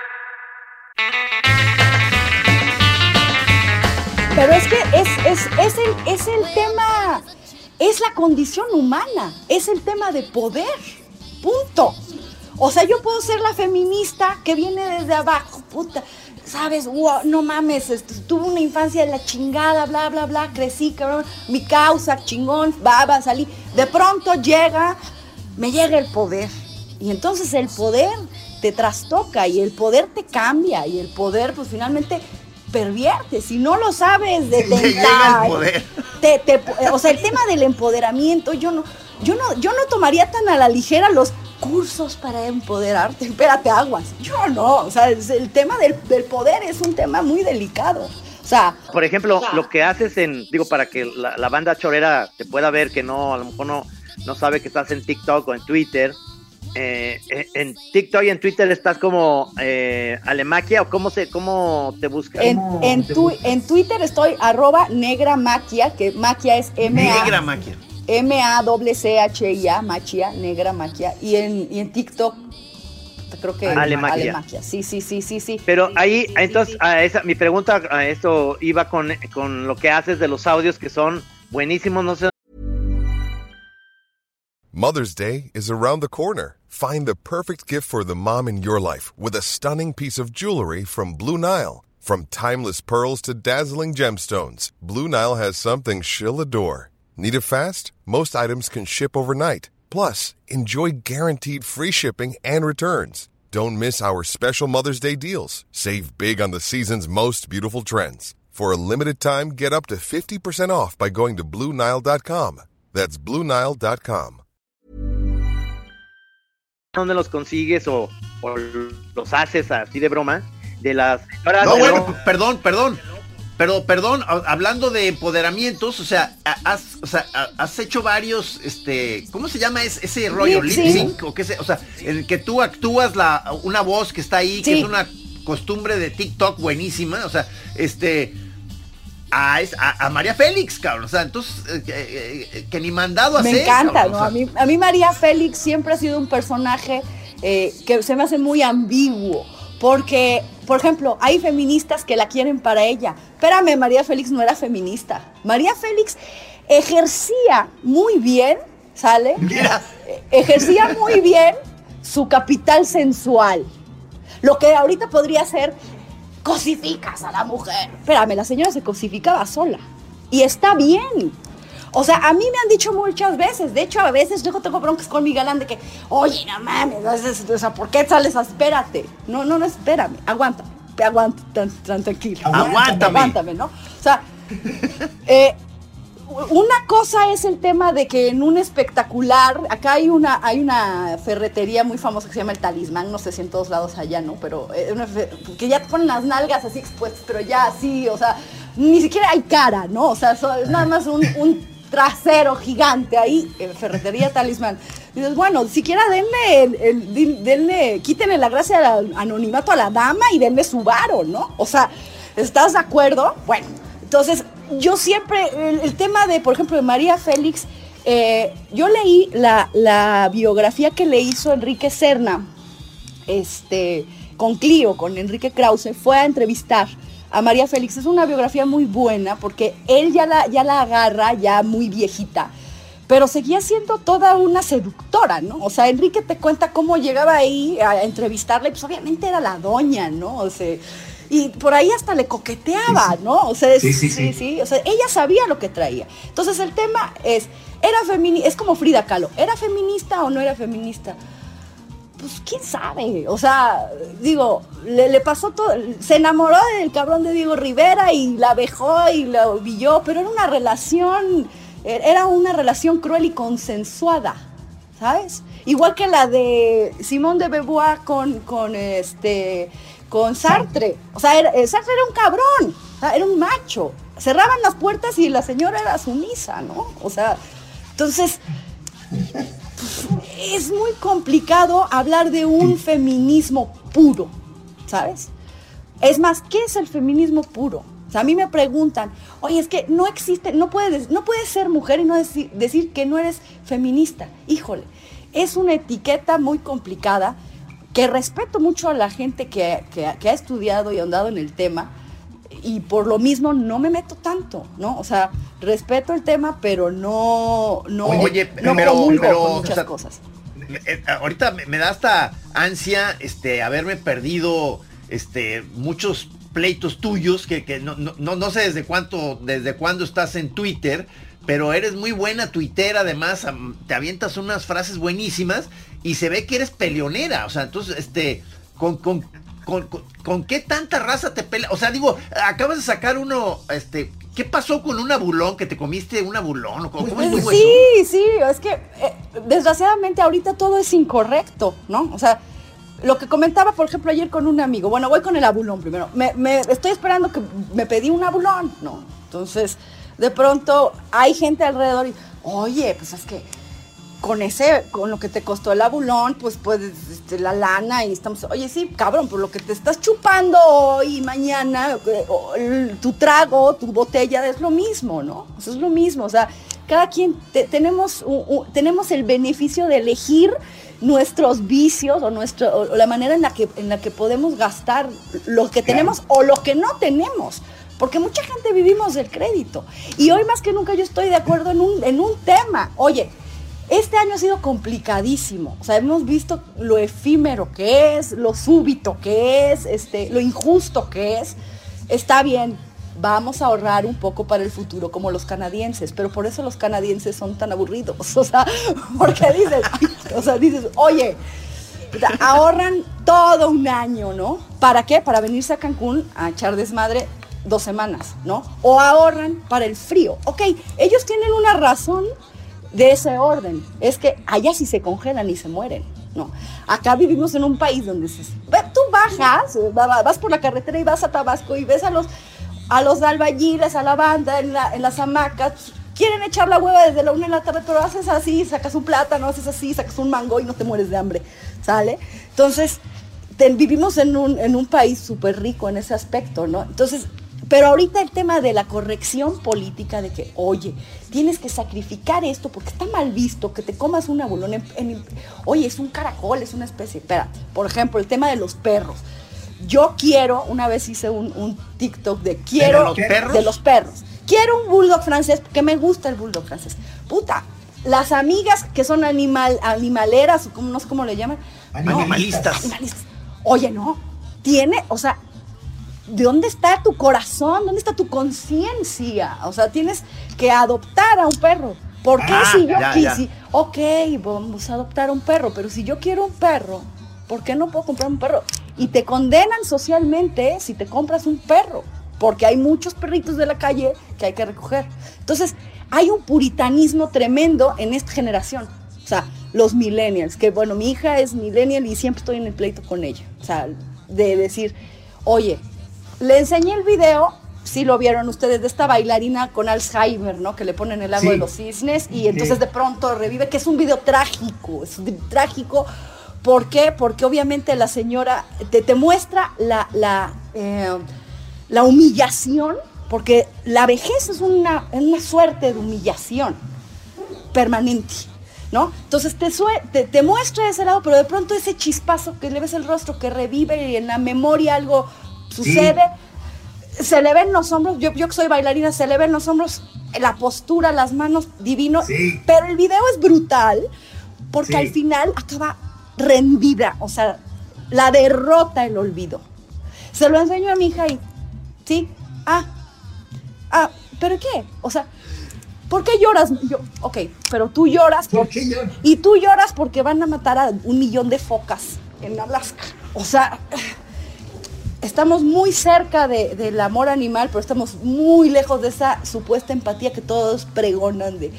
Pero es que es, es, es, el, es el tema, es la condición humana, es el tema de poder, punto. O sea, yo puedo ser la feminista que viene desde abajo, puta, ¿sabes? Wow, no mames, este, tuve una infancia de la chingada, bla, bla, bla, crecí, cabrón, mi causa, chingón, va, va, salí. De pronto llega, me llega el poder. Y entonces el poder te trastoca y el poder te cambia y el poder, pues finalmente pervierte. Si no lo sabes detentar, llega el poder. Te, te, o sea, el tema del empoderamiento, yo no, yo no, yo no tomaría tan a la ligera los cursos para empoderarte, espérate, aguas. Yo no, o sea, es el tema del, del poder es un tema muy delicado. O sea, por ejemplo, o sea, lo que haces en, digo, para que la, la banda chorera te pueda ver, que no, a lo mejor no, no sabe que estás en TikTok o en Twitter. Eh, en TikTok y en Twitter estás como eh, Alemaquia, o cómo se, cómo te buscas. En, en, tu, en Twitter estoy arroba negra maquia, que maquia es M A. Negra maquia. M A C C H I A, Machia, negra maquia. Y en, y en TikTok, creo que Alemaquia. Alemaquia. Sí, sí, sí, sí, sí. Pero sí, ahí, sí, sí, entonces, sí. A esa, mi pregunta a esto iba con, con lo que haces de los audios que son buenísimos, no sé. Mother's Day is around the corner. Find the perfect gift for the mom in your life with a stunning piece of jewelry from Blue Nile. From timeless pearls to dazzling gemstones, Blue Nile has something she'll adore. Need it fast? Most items can ship overnight. Plus, enjoy guaranteed free shipping and returns. Don't miss our special Mother's Day deals. Save big on the season's most beautiful trends. For a limited time, get up to fifty percent off by going to Blue Nile dot com. That's Blue Nile dot com. ¿Dónde los consigues o, o los haces así de broma? De las... No, bueno, perdón, perdón. Pero, perdón, hablando de empoderamientos, o sea, has, o sea, has hecho varios, este, ¿cómo se llama ese, ese rollo? Lip Lip sync. sync, o qué sé, o sea, en el que tú actúas la, una voz que está ahí, Sí. que es una costumbre de TikTok buenísima, o sea, este, a, a, a María Félix, cabrón, o sea, entonces, eh, eh, que ni mandado a hacer. Me encanta, cabrón, ¿no? o sea. A mí, a mí María Félix siempre ha sido un personaje eh, que se me hace muy ambiguo, porque, por ejemplo, hay feministas que la quieren para ella. Espérame, María Félix no era feminista. María Félix ejercía muy bien, ¿sale? Mira. Ejercía muy bien su capital sensual. Lo que ahorita podría ser, cosificas a la mujer. Espérame, la señora se cosificaba sola. Y está bien. O sea, a mí me han dicho muchas veces, de hecho a veces yo tengo broncas con mi galán de que, oye, no mames, o sea, ¿por qué sales? Espérate. No, no, no, espérame, aguántame, aguanta, tan, tan tranquilo. Aguántame. Aguántame, ¿no? O sea, eh, una cosa es el tema de que en un espectacular, acá hay una, hay una ferretería muy famosa que se llama El Talismán, no sé si en todos lados allá, ¿no? Pero eh, una fe- que ya te ponen las nalgas así expuestas, pero ya así, o sea, ni siquiera hay cara, ¿no? O sea, so- es nada más un, un trasero gigante ahí, en Ferretería Talismán. Y dices, bueno, siquiera denle, el, el, denle, quítenle la gracia del anonimato a la dama y denle su varo, ¿no? O sea, ¿estás de acuerdo? Bueno, entonces, yo siempre, el, el tema de, por ejemplo, de María Félix, eh, yo leí la, la biografía que le hizo Enrique Serna, este, con Clio, con Enrique Krause, fue a entrevistar a María Félix. Es una biografía muy buena porque él ya la, ya la agarra ya muy viejita, pero seguía siendo toda una seductora, ¿no? O sea, Enrique te cuenta cómo llegaba ahí a entrevistarle, pues obviamente era la doña, ¿no? O sea, y por ahí hasta le coqueteaba, sí, sí. ¿no? O sea, sí, sí, sí, sí, sí. O sea, ella sabía lo que traía. Entonces el tema es, era feminista, es como Frida Kahlo, ¿era feminista o no era feminista? Pues quién sabe, o sea, digo, le, le pasó todo, se enamoró del cabrón de Diego Rivera y la vejó y la humilló, pero era una relación, era una relación cruel y consensuada, ¿sabes? Igual que la de Simone de Beauvoir con, con este, con Sartre, o sea, era, Sartre era un cabrón, o sea, era un macho, cerraban las puertas y la señora era sumisa, ¿no? O sea, entonces... es muy complicado hablar de un feminismo puro, ¿sabes? Es más, ¿qué es el feminismo puro? O sea, a mí me preguntan, oye, es que no existe, no puedes, no puedes ser mujer y no decir, decir que no eres feminista. Híjole, es una etiqueta muy complicada, que respeto mucho a la gente que, que, que ha estudiado y ahondado en el tema, y por lo mismo no me meto tanto, ¿no? O sea, respeto el tema, pero no, no, Oye, no pero, comulgo pero, con muchas o sea, cosas. Eh, ahorita me, me da hasta ansia este haberme perdido este muchos pleitos tuyos que, que no, no, no sé desde cuánto, desde cuándo estás en Twitter, pero eres muy buena tuitera, además te avientas unas frases buenísimas y se ve que eres peleonera, o sea, entonces este con, con, con, con, ¿con qué tanta raza te pelea? O sea, digo, acabas de sacar uno, este, ¿qué pasó con un abulón? ¿Que te comiste un abulón? ¿Cómo, cómo estuvo sí, eso? sí, es que eh, desgraciadamente ahorita todo es incorrecto, ¿no? O sea, lo que comentaba, por ejemplo, ayer con un amigo, bueno, voy con el abulón primero, me, me estoy esperando que me pedí un abulón, ¿no? Entonces, de pronto hay gente alrededor y, oye, pues es que con ese, con lo que te costó el abulón, pues puedes, este, la lana y estamos, oye, sí, cabrón, por lo que te estás chupando hoy y mañana, eh, tu trago, tu botella es lo mismo, ¿no? Eso es lo mismo, o sea, cada quien te, tenemos, un, un, tenemos el beneficio de elegir nuestros vicios o, nuestro, o la manera en la que, en la que podemos gastar lo que tenemos o lo que no tenemos. Porque mucha gente vivimos del crédito. Y hoy más que nunca yo estoy de acuerdo en un, en un tema. Oye, este año ha sido complicadísimo. O sea, hemos visto lo efímero que es, lo súbito que es, este, lo injusto que es. Está bien, vamos a ahorrar un poco para el futuro, como los canadienses. Pero por eso los canadienses son tan aburridos. O sea, porque dices, o sea, dices, oye, ahorran todo un año, ¿no? ¿Para qué? Para venirse a Cancún a echar desmadre dos semanas, ¿no? O ahorran para el frío. Ok, ellos tienen una razón de ese orden. Es que allá sí se congelan y se mueren, ¿no? Acá vivimos en un país donde se, tú bajas, vas por la carretera y vas a Tabasco y ves a los, a los albañiles, a la banda en, la, en las hamacas, quieren echar la hueva desde la una de la tarde, pero haces así, sacas un plátano, haces así, sacas un mango y no te mueres de hambre, ¿sale? Entonces, te, vivimos en un, en un país súper rico en ese aspecto, ¿no? Entonces, pero ahorita el tema de la corrección política de que, oye, tienes que sacrificar esto porque está mal visto que te comas un abulón en, en, oye, es un caracol, es una especie, espérate, por ejemplo, el tema de los perros. Yo quiero, una vez hice un, un TikTok de quiero, ¿De los perros? De los perros. Quiero un bulldog francés porque me gusta el bulldog francés. Puta, las amigas que son animal, animaleras, o no sé cómo le llaman. Animalistas. No, animalistas. Oye, no, tiene, o sea, ¿de dónde está tu corazón? ¿Dónde está tu conciencia? O sea, tienes que adoptar a un perro. ¿Por qué ah, si yo ya, quise? ya. Ok, vamos a adoptar a un perro, pero si yo quiero un perro, ¿por qué no puedo comprar un perro? Y te condenan socialmente si te compras un perro, porque hay muchos perritos de la calle que hay que recoger. Entonces, hay un puritanismo tremendo en esta generación. O sea, los millennials, que bueno, mi hija es millennial y siempre estoy en el pleito con ella. O sea, de decir, oye, le enseñé el video sí lo vieron ustedes, de esta bailarina con Alzheimer, ¿no? Que le ponen el lago sí. de los cisnes y entonces sí. de pronto revive, que es un video trágico, es un video trágico. ¿Por qué? Porque obviamente la señora te, te muestra la, la, eh, la humillación, porque la vejez es una, una suerte de humillación permanente, ¿no? Entonces te, te, te muestra ese lado, pero de pronto ese chispazo que le ves el rostro, que revive y en la memoria algo sucede, sí. se le ven los hombros, yo, yo que soy bailarina, se le ven los hombros, la postura, las manos, divino, sí. pero el video es brutal, porque sí. al final acaba rendida, o sea, la derrota el olvido. Se lo enseño a mi hija y, ¿sí? Ah, ah, ¿pero qué? O sea, ¿por qué lloras? Yo, ok, pero tú lloras, ¿por qué lloras? Y tú lloras porque van a matar a un millón de focas en Alaska. O sea, estamos muy cerca de, del amor animal, pero estamos muy lejos de esa supuesta empatía que todos pregonan de,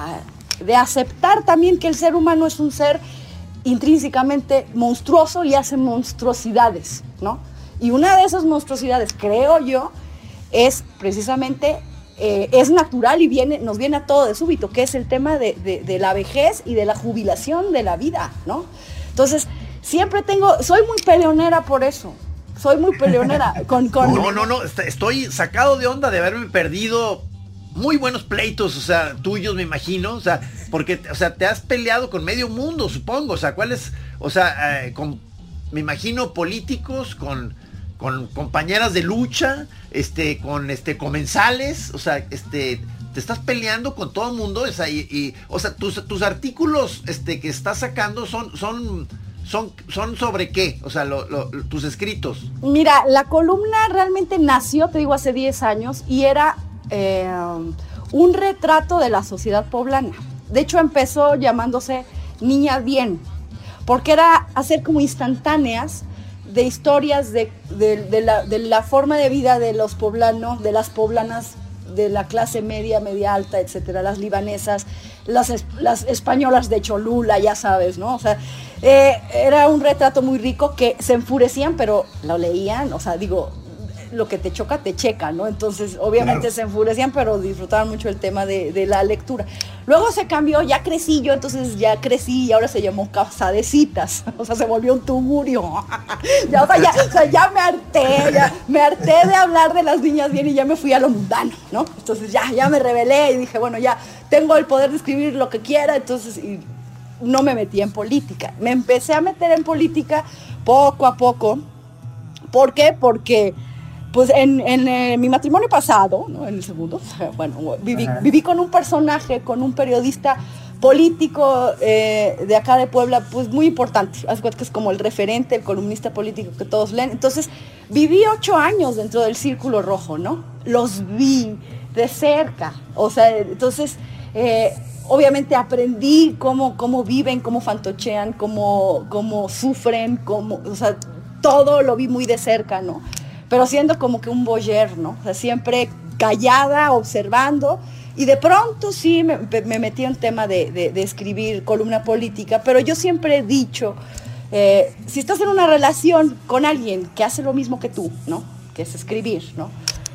de aceptar también que el ser humano es un ser intrínsecamente monstruoso y hace monstruosidades, ¿no? Y una de esas monstruosidades, creo yo, es precisamente, eh, es natural y viene, nos viene a todo de súbito, que es el tema de, de, de la vejez y de la jubilación de la vida, ¿no? Entonces, siempre tengo, soy muy peleonera por eso, soy muy peleonera con... con no, no, no, estoy sacado de onda de haberme perdido muy buenos pleitos, o sea, tuyos me imagino, o sea, porque, o sea, te has peleado con medio mundo, supongo, o sea, ¿cuáles? O sea, eh, con, me imagino políticos, con, con compañeras de lucha, este, con este, comensales, o sea, este, te estás peleando con todo el mundo, o sea, y, y o sea, tus, tus artículos, este, que estás sacando son, son, son, son sobre qué, o sea, lo, lo, tus escritos. Mira, la columna realmente nació, te digo, hace diez años, y era Eh, un retrato de la sociedad poblana. De hecho empezó llamándose Niña Bien, porque era hacer como instantáneas de historias de, de, de, la, de la forma de vida de los poblanos, de las poblanas de la clase media, media alta, etcétera, las libanesas, las, las españolas de Cholula, ya sabes, ¿no? O sea, eh, era un retrato muy rico que se enfurecían, pero lo leían, o sea, digo, lo que te choca, te checa, ¿no? Entonces, obviamente claro. se enfurecían, pero disfrutaban mucho el tema de, de la lectura. Luego se cambió, ya crecí yo, entonces ya crecí y ahora se llamó Casa de Citas, o sea, se volvió un tugurio. ya, o sea, ya, o sea, ya me harté, ya me harté de hablar de las niñas bien y ya me fui a lo mundano, ¿no? Entonces ya, ya me rebelé y dije, bueno, ya tengo el poder de escribir lo que quiera, entonces y no me metí en política. Me empecé a meter en política poco a poco. ¿Por qué? Porque pues en, en eh, mi matrimonio pasado, ¿no? En el segundo, bueno, viví, viví con un personaje, con un periodista político eh, de acá de Puebla, pues muy importante. Haz cuenta que es como el referente, el columnista político que todos leen. Entonces, viví ocho años dentro del Círculo Rojo, ¿no? Los vi de cerca. O sea, entonces, eh, obviamente aprendí cómo, cómo viven, cómo fantochean, cómo, cómo sufren, cómo, o sea, todo lo vi muy de cerca, ¿no? Pero siendo como que un voyeur, ¿no? O sea, siempre callada, observando, y de pronto sí me, me metí en tema de, de, de escribir columna política, pero yo siempre he dicho, eh, si estás en una relación con alguien que hace lo mismo que tú, ¿no? Que es escribir, ¿no?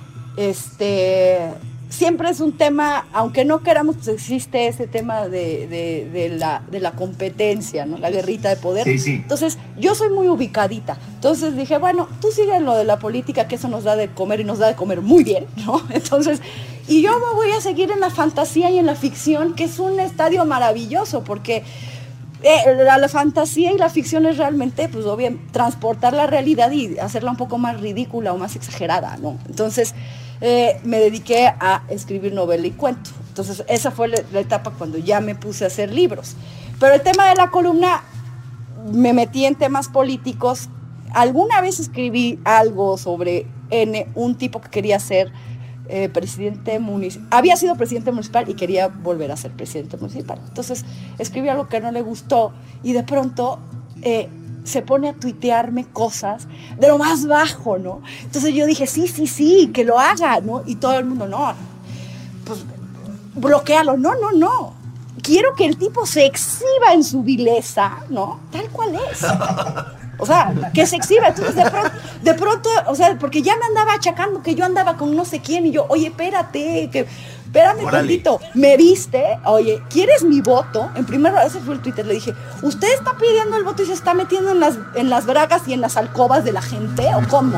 Este, siempre es un tema, aunque no queramos, pues existe ese tema de, de, de, la, de la competencia, ¿no? La guerrita de poder. Sí, sí. Entonces, yo soy muy ubicadita. Entonces dije, bueno, tú sigue en lo de la política, que eso nos da de comer y nos da de comer muy bien, ¿no? Entonces, y yo me voy a seguir en la fantasía y en la ficción, que es un estadio maravilloso, porque eh, la, la fantasía y la ficción es realmente, pues, obviamente, transportar la realidad y hacerla un poco más ridícula o más exagerada, ¿no? Entonces, Eh, me dediqué a escribir novela y cuento. Entonces esa fue la, la etapa cuando ya me puse a hacer libros. Pero el tema de la columna, me metí en temas políticos. Alguna vez escribí algo sobre N, un tipo que quería ser eh, presidente municipal, había sido presidente municipal y quería volver a ser presidente municipal. Entonces escribí algo que no le gustó y de pronto eh, se pone a tuitearme cosas de lo más bajo, ¿no? Entonces yo dije, sí, sí, sí, que lo haga, ¿no? Y todo el mundo, no, pues bloquéalo, no, no, no. Quiero que el tipo se exhiba en su vileza, ¿no? Tal cual es. O sea, que se exhiba. Entonces, de pronto, de pronto, o sea, porque ya me andaba achacando que yo andaba con no sé quién, y yo, oye, espérate, que... Espérame tantito, me viste, oye, ¿quieres mi voto? En primer lugar, ese fue el Twitter, le dije, ¿usted está pidiendo el voto y se está metiendo en las, en las bragas y en las alcobas de la gente, o cómo?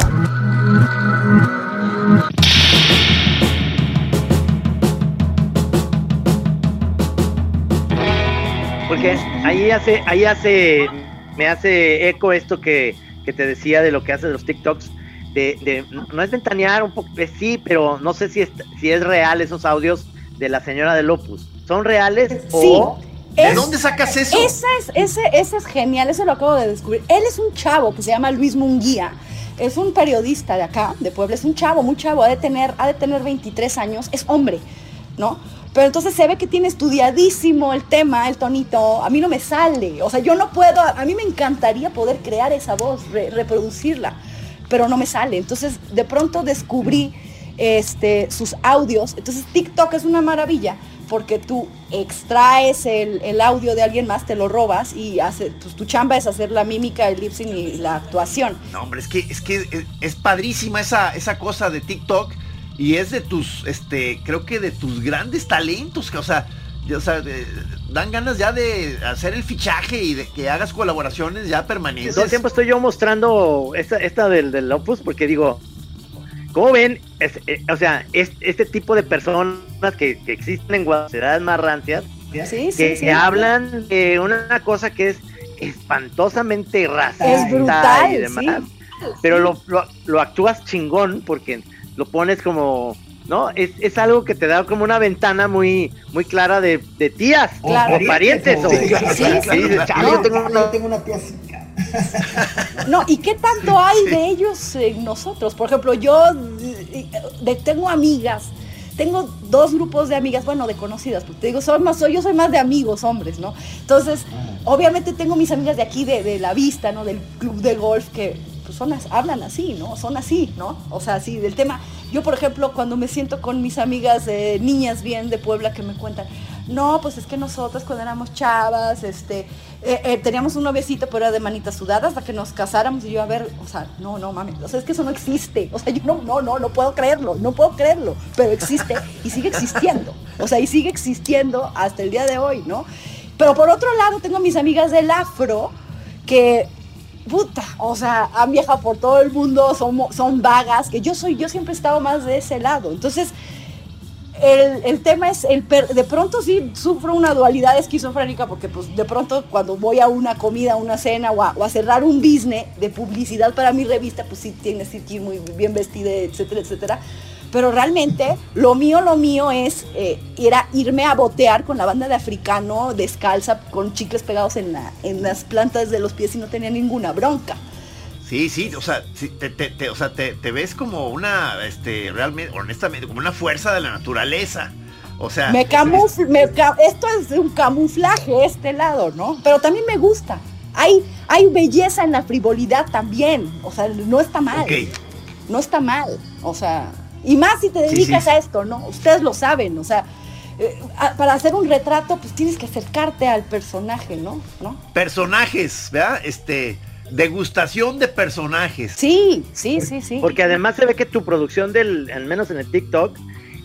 Porque ahí hace, ahí hace, me hace eco esto que, que te decía de lo que hace de los TikToks. De, de, no es ventanear un poco, eh, sí, pero no sé si es, si es real esos audios de la señora del Opus. ¿Son reales? Sí. O... ¿De Es, dónde sacas eso? Ese es, ese, ese es genial, eso lo acabo de descubrir. Él es un chavo que se llama Luis Munguía, es un periodista de acá, de Puebla, es un chavo, muy chavo, ha de tener, ha de tener veintitrés años, es hombre, ¿no? Pero entonces se ve que tiene estudiadísimo el tema, el tonito, a mí no me sale, o sea, yo no puedo, a mí me encantaría poder crear esa voz, re, reproducirla, pero no me sale. Entonces de pronto descubrí este, sus audios. Entonces TikTok es una maravilla porque tú extraes el, el audio de alguien más, te lo robas y hace, pues, tu chamba es hacer la mímica, el lip sync y la actuación. No, hombre, es que es que es, es padrísima esa, esa cosa de TikTok y es de tus, este, creo que de tus grandes talentos, que, o sea, o sea, de, dan ganas ya de hacer el fichaje y de que hagas colaboraciones ya permanentes. Todo el tiempo estoy yo mostrando esta, esta del, del Opus porque digo, ¿cómo ven? Es, eh, o sea, es, este tipo de personas que, que existen en ciudades más rancias, Sí, que, sí, sí, que hablan de una cosa que es espantosamente racista es brutal, y demás, sí. pero lo, lo, lo actúas chingón porque lo pones como... ¿no? Es, es algo que te da como una ventana muy muy clara de, de tías Claro. o parientes. O, Sí, sí, sí, sí, sí. chale, yo tengo una- Yo tengo una tía así, cara. No, ¿y qué tanto hay de ellos en nosotros? Por ejemplo, yo de, de- tengo amigas, tengo dos grupos de amigas, bueno, de conocidas, porque te digo, soy más, soy, yo soy más de amigos, hombres, ¿no? Entonces, obviamente tengo mis amigas de aquí, de, de La Vista, ¿no? Del club de golf, que pues son, hablan así, ¿no? Son así, ¿no? O sea, así, del tema. Yo, por ejemplo, cuando me siento con mis amigas eh, niñas bien de Puebla que me cuentan, no, pues es que nosotras cuando éramos chavas, este, eh, eh, teníamos un noviecito, pero era de manitas sudadas, hasta que nos casáramos, y yo, a ver, o sea, no, no, mami, o sea, es que eso no existe, o sea, yo no, no, no, no puedo creerlo, no puedo creerlo, pero existe y sigue existiendo, o sea, y sigue existiendo hasta el día de hoy, ¿no? Pero por otro lado, tengo mis amigas del afro, que... puta, o sea, han viajado por todo el mundo, son, son vagas, que yo soy, yo siempre he estado más de ese lado. Entonces, el, el tema es, el per, de pronto sí sufro una dualidad esquizofrénica, porque pues de pronto cuando voy a una comida, a una cena, o a, o a cerrar un business de publicidad para mi revista, pues sí tienes que ir muy bien vestida, etcétera, etcétera. Pero realmente lo mío, lo mío es, eh, era irme a botear con la banda de Africano, descalza, con chicles pegados en, la, en las plantas de los pies y no tenía ninguna bronca. Sí, sí, o sea, sí, te, te, te, o sea, te, te ves como una, este, realmente, honestamente, como una fuerza de la naturaleza. O sea, me camuflo, me, esto es un camuflaje, este lado, ¿no? Pero también me gusta. Hay, hay belleza en la frivolidad también. O sea, no está mal. Okay. No está mal. O sea, y más si te dedicas sí, sí. a esto, ¿no? Ustedes lo saben, o sea, eh, a, para hacer un retrato, pues tienes que acercarte al personaje, ¿no? ¿no? Personajes, ¿verdad? Este, degustación de personajes. Sí, sí, sí, sí. Porque además se ve que tu producción del, al menos en el TikTok,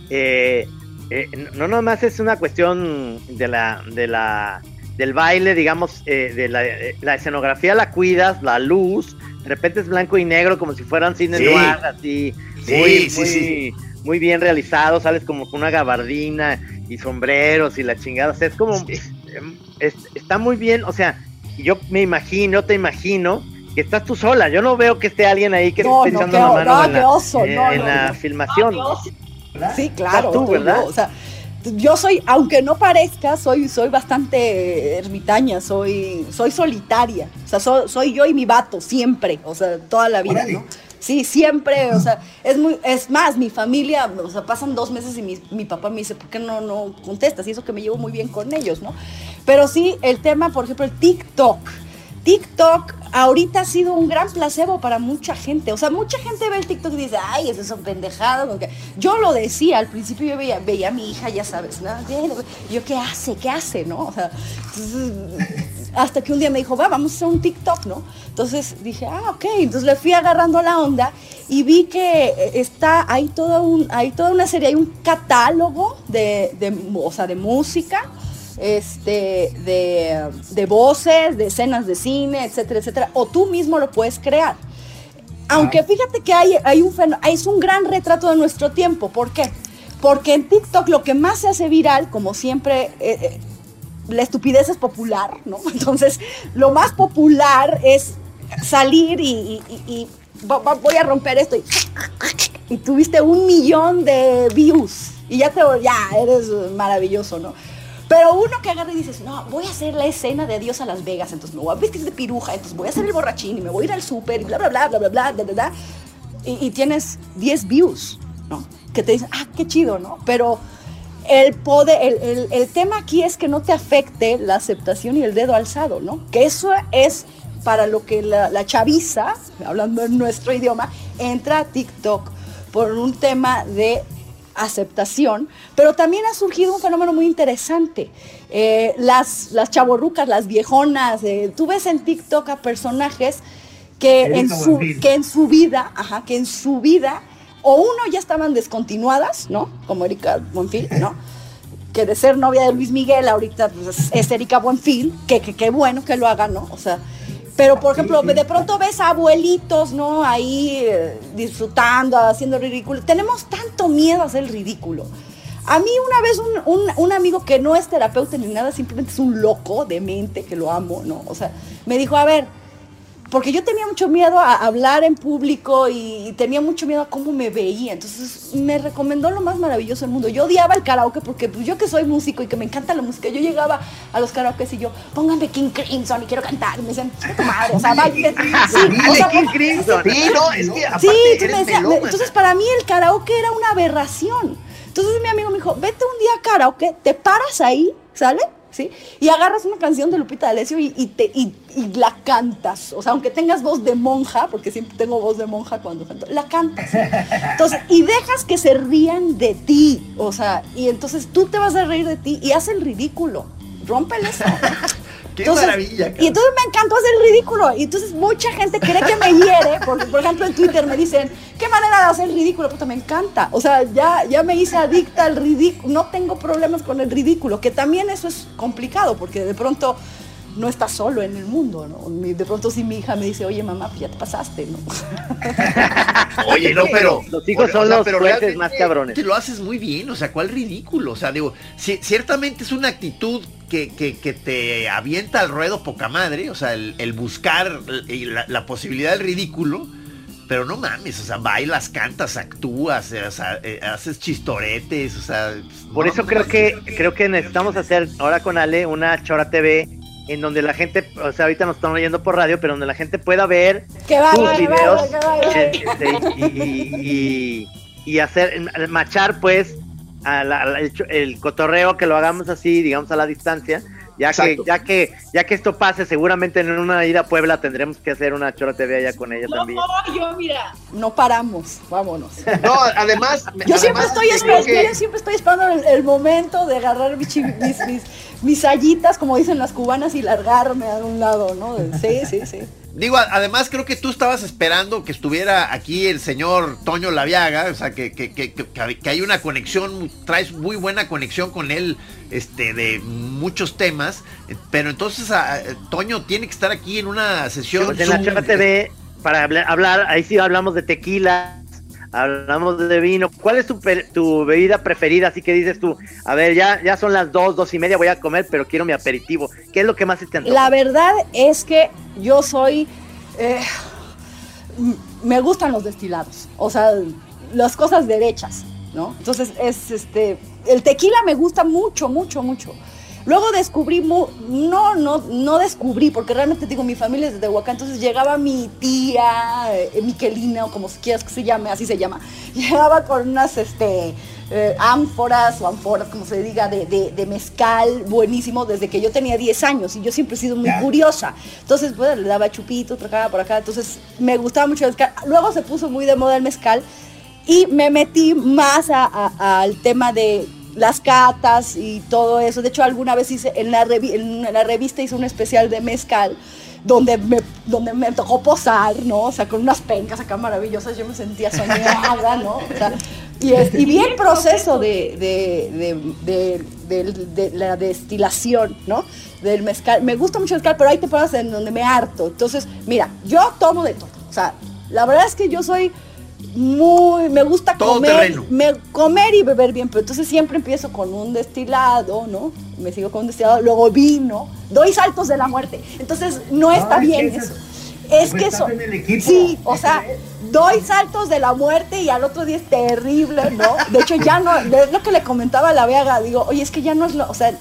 eh, eh, no nomás es una cuestión de la, de la, del baile, digamos, eh, de la, eh, la escenografía la cuidas, la luz, de repente es blanco y negro como si fueran cine Sí. noir, así, Sí, muy, sí, muy, sí. muy bien realizado, sales como con una gabardina y sombreros y la chingada, o sea, es como, Sí. es, está muy bien, o sea, yo me imagino, te imagino, que estás tú sola, yo no veo que esté alguien ahí que No, esté no, echando qué la o- mano no, en qué la, oso, eh, no, en no, la no. filmación. ¿Verdad? Sí, claro. Estás tú, ¿verdad? Yo, o sea, yo soy, aunque no parezca, soy, soy bastante ermitaña, soy, soy solitaria. O sea, soy, soy yo y mi vato, siempre, o sea, toda la vida, ¿no? Sí, siempre, o sea, es muy, es más, mi familia, o sea, pasan dos meses y mi, mi papá me dice, ¿por qué no, no contestas? Y eso que me llevo muy bien con ellos, ¿no? Pero sí, el tema, por ejemplo, el TikTok. TikTok ahorita ha sido un gran placebo para mucha gente. O sea, mucha gente ve el TikTok y dice, ay, eso son pendejadas. Porque yo lo decía, al principio yo veía, veía a mi hija, ya sabes, ¿no? Y yo, ¿qué hace? ¿Qué hace? ¿No? O sea, hasta que un día me dijo, va, vamos a hacer un TikTok, ¿no? Entonces dije, ah, ok, entonces le fui agarrando la onda y vi que está, hay toda, un, hay toda una serie, hay un catálogo de, de, o sea, de música, este, de, de voces, de escenas de cine, etcétera, etcétera, o tú mismo lo puedes crear. Aunque fíjate que hay, hay un fenómeno, es un gran retrato de nuestro tiempo. ¿Por qué? Porque en TikTok lo que más se hace viral, como siempre, eh, eh, la estupidez es popular, ¿no? Entonces, lo más popular es salir y, y, y, y voy a romper esto y, y tuviste un millón de views y ya te, ya eres maravilloso, ¿no? Pero uno que agarra y dices, no, voy a hacer la escena de Adiós a Las Vegas, entonces me voy a vestir de piruja, entonces voy a hacer el borrachín y me voy a ir al súper y bla, bla, bla, bla, bla, bla, bla, bla, bla, y, y tienes diez views, ¿no? Que te dicen, ah, qué chido, ¿no? Pero el, poder, el, el, el tema aquí es que no te afecte la aceptación y el dedo alzado, ¿no? Que eso es para lo que la, la chaviza, hablando en nuestro idioma, entra a TikTok por un tema de aceptación, pero también ha surgido un fenómeno muy interesante. Eh, las, las chavorrucas, las viejonas, eh, tú ves en TikTok a personajes que en, su, que en su vida, ajá, que en su vida, o uno ya estaban descontinuadas, ¿no? Como Erika Buenfil, ¿no? Que de ser novia de Luis Miguel, ahorita pues, es Erika Buenfil, que qué bueno que lo haga, ¿no? O sea, pero por ejemplo, de pronto ves a abuelitos, ¿no? Ahí eh, disfrutando, haciendo ridículo. Tenemos tanto miedo a hacer el ridículo. A mí una vez un, un, un amigo que no es terapeuta ni nada, simplemente es un loco de mente, que lo amo, ¿no? O sea, me dijo, a ver, porque yo tenía mucho miedo a hablar en público y tenía mucho miedo a cómo me veía. Entonces me recomendó lo más maravilloso del mundo. Yo odiaba el karaoke porque pues, yo que soy músico y que me encanta la música, yo llegaba a los karaokes y yo, pónganme King Crimson y quiero cantar. Y me decían, tu madre, o sea, baile. Sí, o sea, King Crimson. Sí, no, es que aparte sí, eres me decía, melómana. entonces para mí el karaoke era una aberración. Entonces mi amigo me dijo, vete un día a karaoke, te paras ahí, ¿sale? ¿Sí? Y agarras una canción de Lupita D'Alessio y, y, te, y, y la cantas. O sea, aunque tengas voz de monja, porque siempre tengo voz de monja cuando canto, la cantas. Entonces, y dejas que se rían de ti. O sea, y entonces tú te vas a reír de ti y haz el ridículo. Rómpele eso. Qué Entonces, maravilla, y entonces me encantó hacer el ridículo. Y entonces mucha gente cree que me hiere, porque por ejemplo en Twitter me dicen, ¿qué manera de hacer el ridículo? Puta, me encanta. O sea, ya, ya me hice adicta al ridículo. No tengo problemas con el ridículo, que también eso es complicado, porque de pronto no estás solo en el mundo, ¿no? De pronto si mi hija me dice, oye mamá, pues ya te pasaste, ¿no? Oye, no, pero Los hijos o son sea, los pero jueces realmente más cabrones. Te lo haces muy bien, o sea, ¿cuál ridículo? O sea, digo, ci- ciertamente es una actitud que, que, que te avienta al ruedo poca madre, o sea, el, el buscar la, la posibilidad del ridículo, pero no mames, o sea, bailas, cantas, actúas, o sea, eh, haces chistoretes, o sea... Por no, eso no, creo no, que creo que necesitamos hacer ahora con Ale una Chora T V en donde la gente, o sea, ahorita nos están oyendo por radio, pero donde la gente pueda ver Que va, tus que va, videos que va, que va. eh, este, y, y, y, y hacer, machar pues a la- a la- el, cho- el cotorreo, que lo hagamos así, digamos a la distancia, ya que, Exacto. ya que ya que esto pase, seguramente en una ida a Puebla tendremos que hacer una Chora T V allá con ella también. No, yo mira, no paramos, vámonos. no, además, Yo siempre además, estoy yo creo esperando, que- yo siempre estoy esperando el, el momento de agarrar mis, chi- mis, mis, mis sallitas, como dicen las cubanas, y largarme a un lado, ¿no? Sí, sí, sí. Digo, a- además creo que tú estabas esperando que estuviera aquí el señor Toño Laviaga, o sea, que, que, que, que, que hay una conexión, traes muy buena conexión con él, este, de muchos temas, eh, pero entonces a- a- Toño tiene que estar aquí en una sesión. Pues en la Zoom. Chora T V, para hablar, hablar, ahí sí hablamos de tequila, hablamos de vino. ¿Cuál es tu, per- tu bebida preferida? Así que dices tú, a ver, ya, ya son las dos, dos y media, voy a comer, pero quiero mi aperitivo. ¿Qué es lo que más se te antoja? La verdad es que yo soy, eh, m- me gustan los destilados, o sea, las cosas derechas, ¿no? Entonces es, este, el tequila me gusta mucho, mucho, mucho. Luego descubrí, mu- no, no, no descubrí, porque realmente digo, mi familia es de Tehuacán, entonces llegaba mi tía, eh, Miquelina, o como quieras que se llame, así se llama, llegaba con unas, este, eh, ánforas o ánforas, como se diga, de, de, de mezcal buenísimo desde que yo tenía diez años, y yo siempre he sido muy Ya. curiosa. Entonces, pues, le daba chupito, por acá, por acá, entonces me gustaba mucho el mezcal. Luego se puso muy de moda el mezcal, y me metí más a- a- al tema de las catas y todo eso. De hecho, alguna vez hice, en la, revi- en la revista hice un especial de mezcal, donde me, donde me tocó posar, ¿no? O sea, con unas pencas acá maravillosas, yo me sentía soñada, ¿no? O sea, y, es, y vi el proceso de, de, de, de, de, de la destilación, ¿no? Del mezcal. Me gusta mucho el mezcal, pero hay temporadas en donde me harto. Entonces, mira, yo tomo de todo. O sea, la verdad es que yo soy muy, me gusta Todo comer, terreno. me, comer y beber bien, pero entonces siempre empiezo con un destilado, ¿no? Me sigo con un destilado, luego vino, doy saltos de la muerte. Entonces, no está Ay, bien ¿qué es eso. eso? Es Pues que estás eso, en el equipo. sí, o sea, doy saltos de la muerte y al otro día es terrible, ¿no? De hecho, ya no, es lo que le comentaba a la Vega, digo, oye, es que ya no es lo, o sea,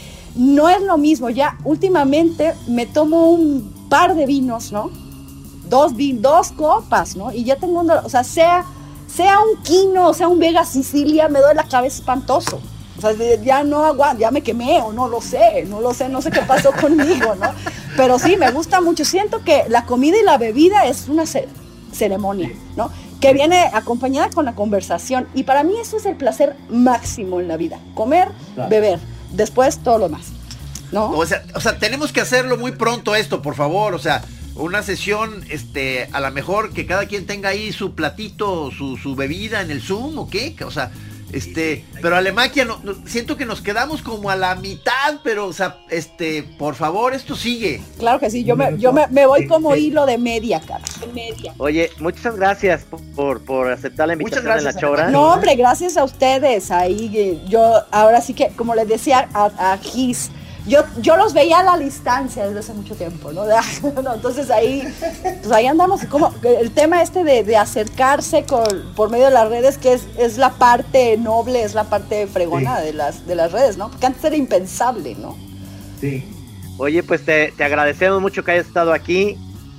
no es lo mismo, ya últimamente me tomo un par de vinos, ¿no? Dos, vin, dos copas, ¿no? Y ya tengo, una, o sea, sea, sea un Quino, o sea un Vega Sicilia, me duele la cabeza espantoso. O sea, ya no aguanto, ya me quemé o no lo sé, no lo sé, no sé qué pasó conmigo, ¿no? Pero sí, me gusta mucho. Siento que la comida y la bebida es una ce- ceremonia, ¿no? Que viene acompañada con la conversación. Y para mí eso es el placer máximo en la vida. Comer, Claro. beber, después todo lo más, ¿no? O sea, o sea, tenemos que hacerlo muy pronto esto, por favor. O sea, una sesión, este, a lo mejor que cada quien tenga ahí su platito, su, su bebida en el Zoom, ¿o qué? O sea, este, pero Alemaquia, no, no, siento que nos quedamos como a la mitad, pero, o sea, este, por favor, esto sigue. Claro que sí, yo me, yo me, me voy como hilo de media, cara. Media. Oye, muchas gracias por, por aceptar la invitación Muchas en la gracias, Chora. Alejandro. No, hombre, gracias a ustedes. Ahí eh, yo, ahora sí que, como les decía a, a Gis, yo, yo los veía a la distancia desde hace mucho tiempo, ¿no? No, entonces ahí, pues ahí andamos. Como el tema este de, de acercarse con, por medio de las redes, que es, es la parte noble, es la parte fregona Sí. de las, de las redes, ¿no? Porque antes era impensable, ¿no? Sí. Oye, pues te, te agradecemos mucho que hayas estado aquí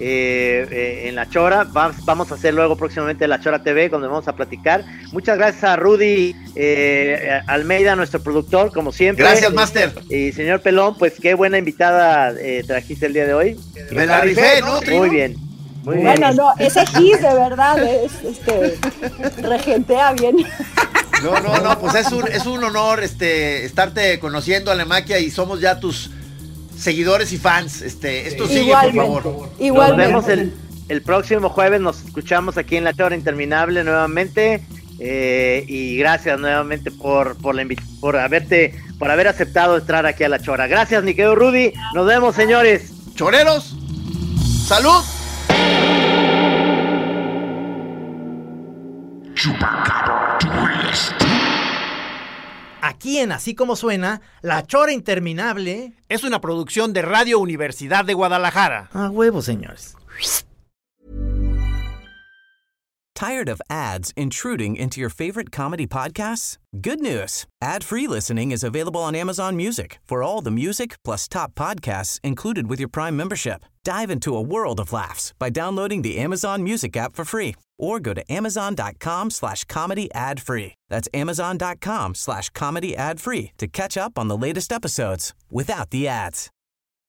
eh, eh, en La Chora. Vamos, vamos a hacer luego próximamente La Chora T V, donde vamos a platicar. Muchas gracias a Rudy eh, Almeida, nuestro productor, como siempre. Gracias, Master. Y señor Pelón, pues qué buena invitada eh, trajiste el día de hoy. Me la rifé, ¿no, Trino? Muy bien. Muy bien. Bueno, no, ese Gis de verdad es, este, regentea bien. No, no, no, pues es un, es un honor este, estarte conociendo, Alemaquia, y somos ya tus seguidores y fans. Este, esto sigue, Igualmente, por favor. Nos igualmente. vemos el, el próximo jueves, nos escuchamos aquí en La Chora Interminable nuevamente. Eh, y gracias nuevamente por, por, la invi- por haberte, por haber aceptado entrar aquí a La Chora. Gracias, mi querido Rudy. Nos vemos, señores. Choreros, salud. Aquí en Así Como Suena, La Chora Interminable es una producción de Radio Universidad de Guadalajara. A huevo, señores. Tired of ads intruding into your favorite comedy podcasts? Good news. Ad-free listening is available on Amazon Music for all the music plus top podcasts included with your Prime membership. Dive into a world of laughs by downloading the Amazon Music app for free or go to amazon.com slash comedy ad free. That's amazon.com slash comedy ad free to catch up on the latest episodes without the ads.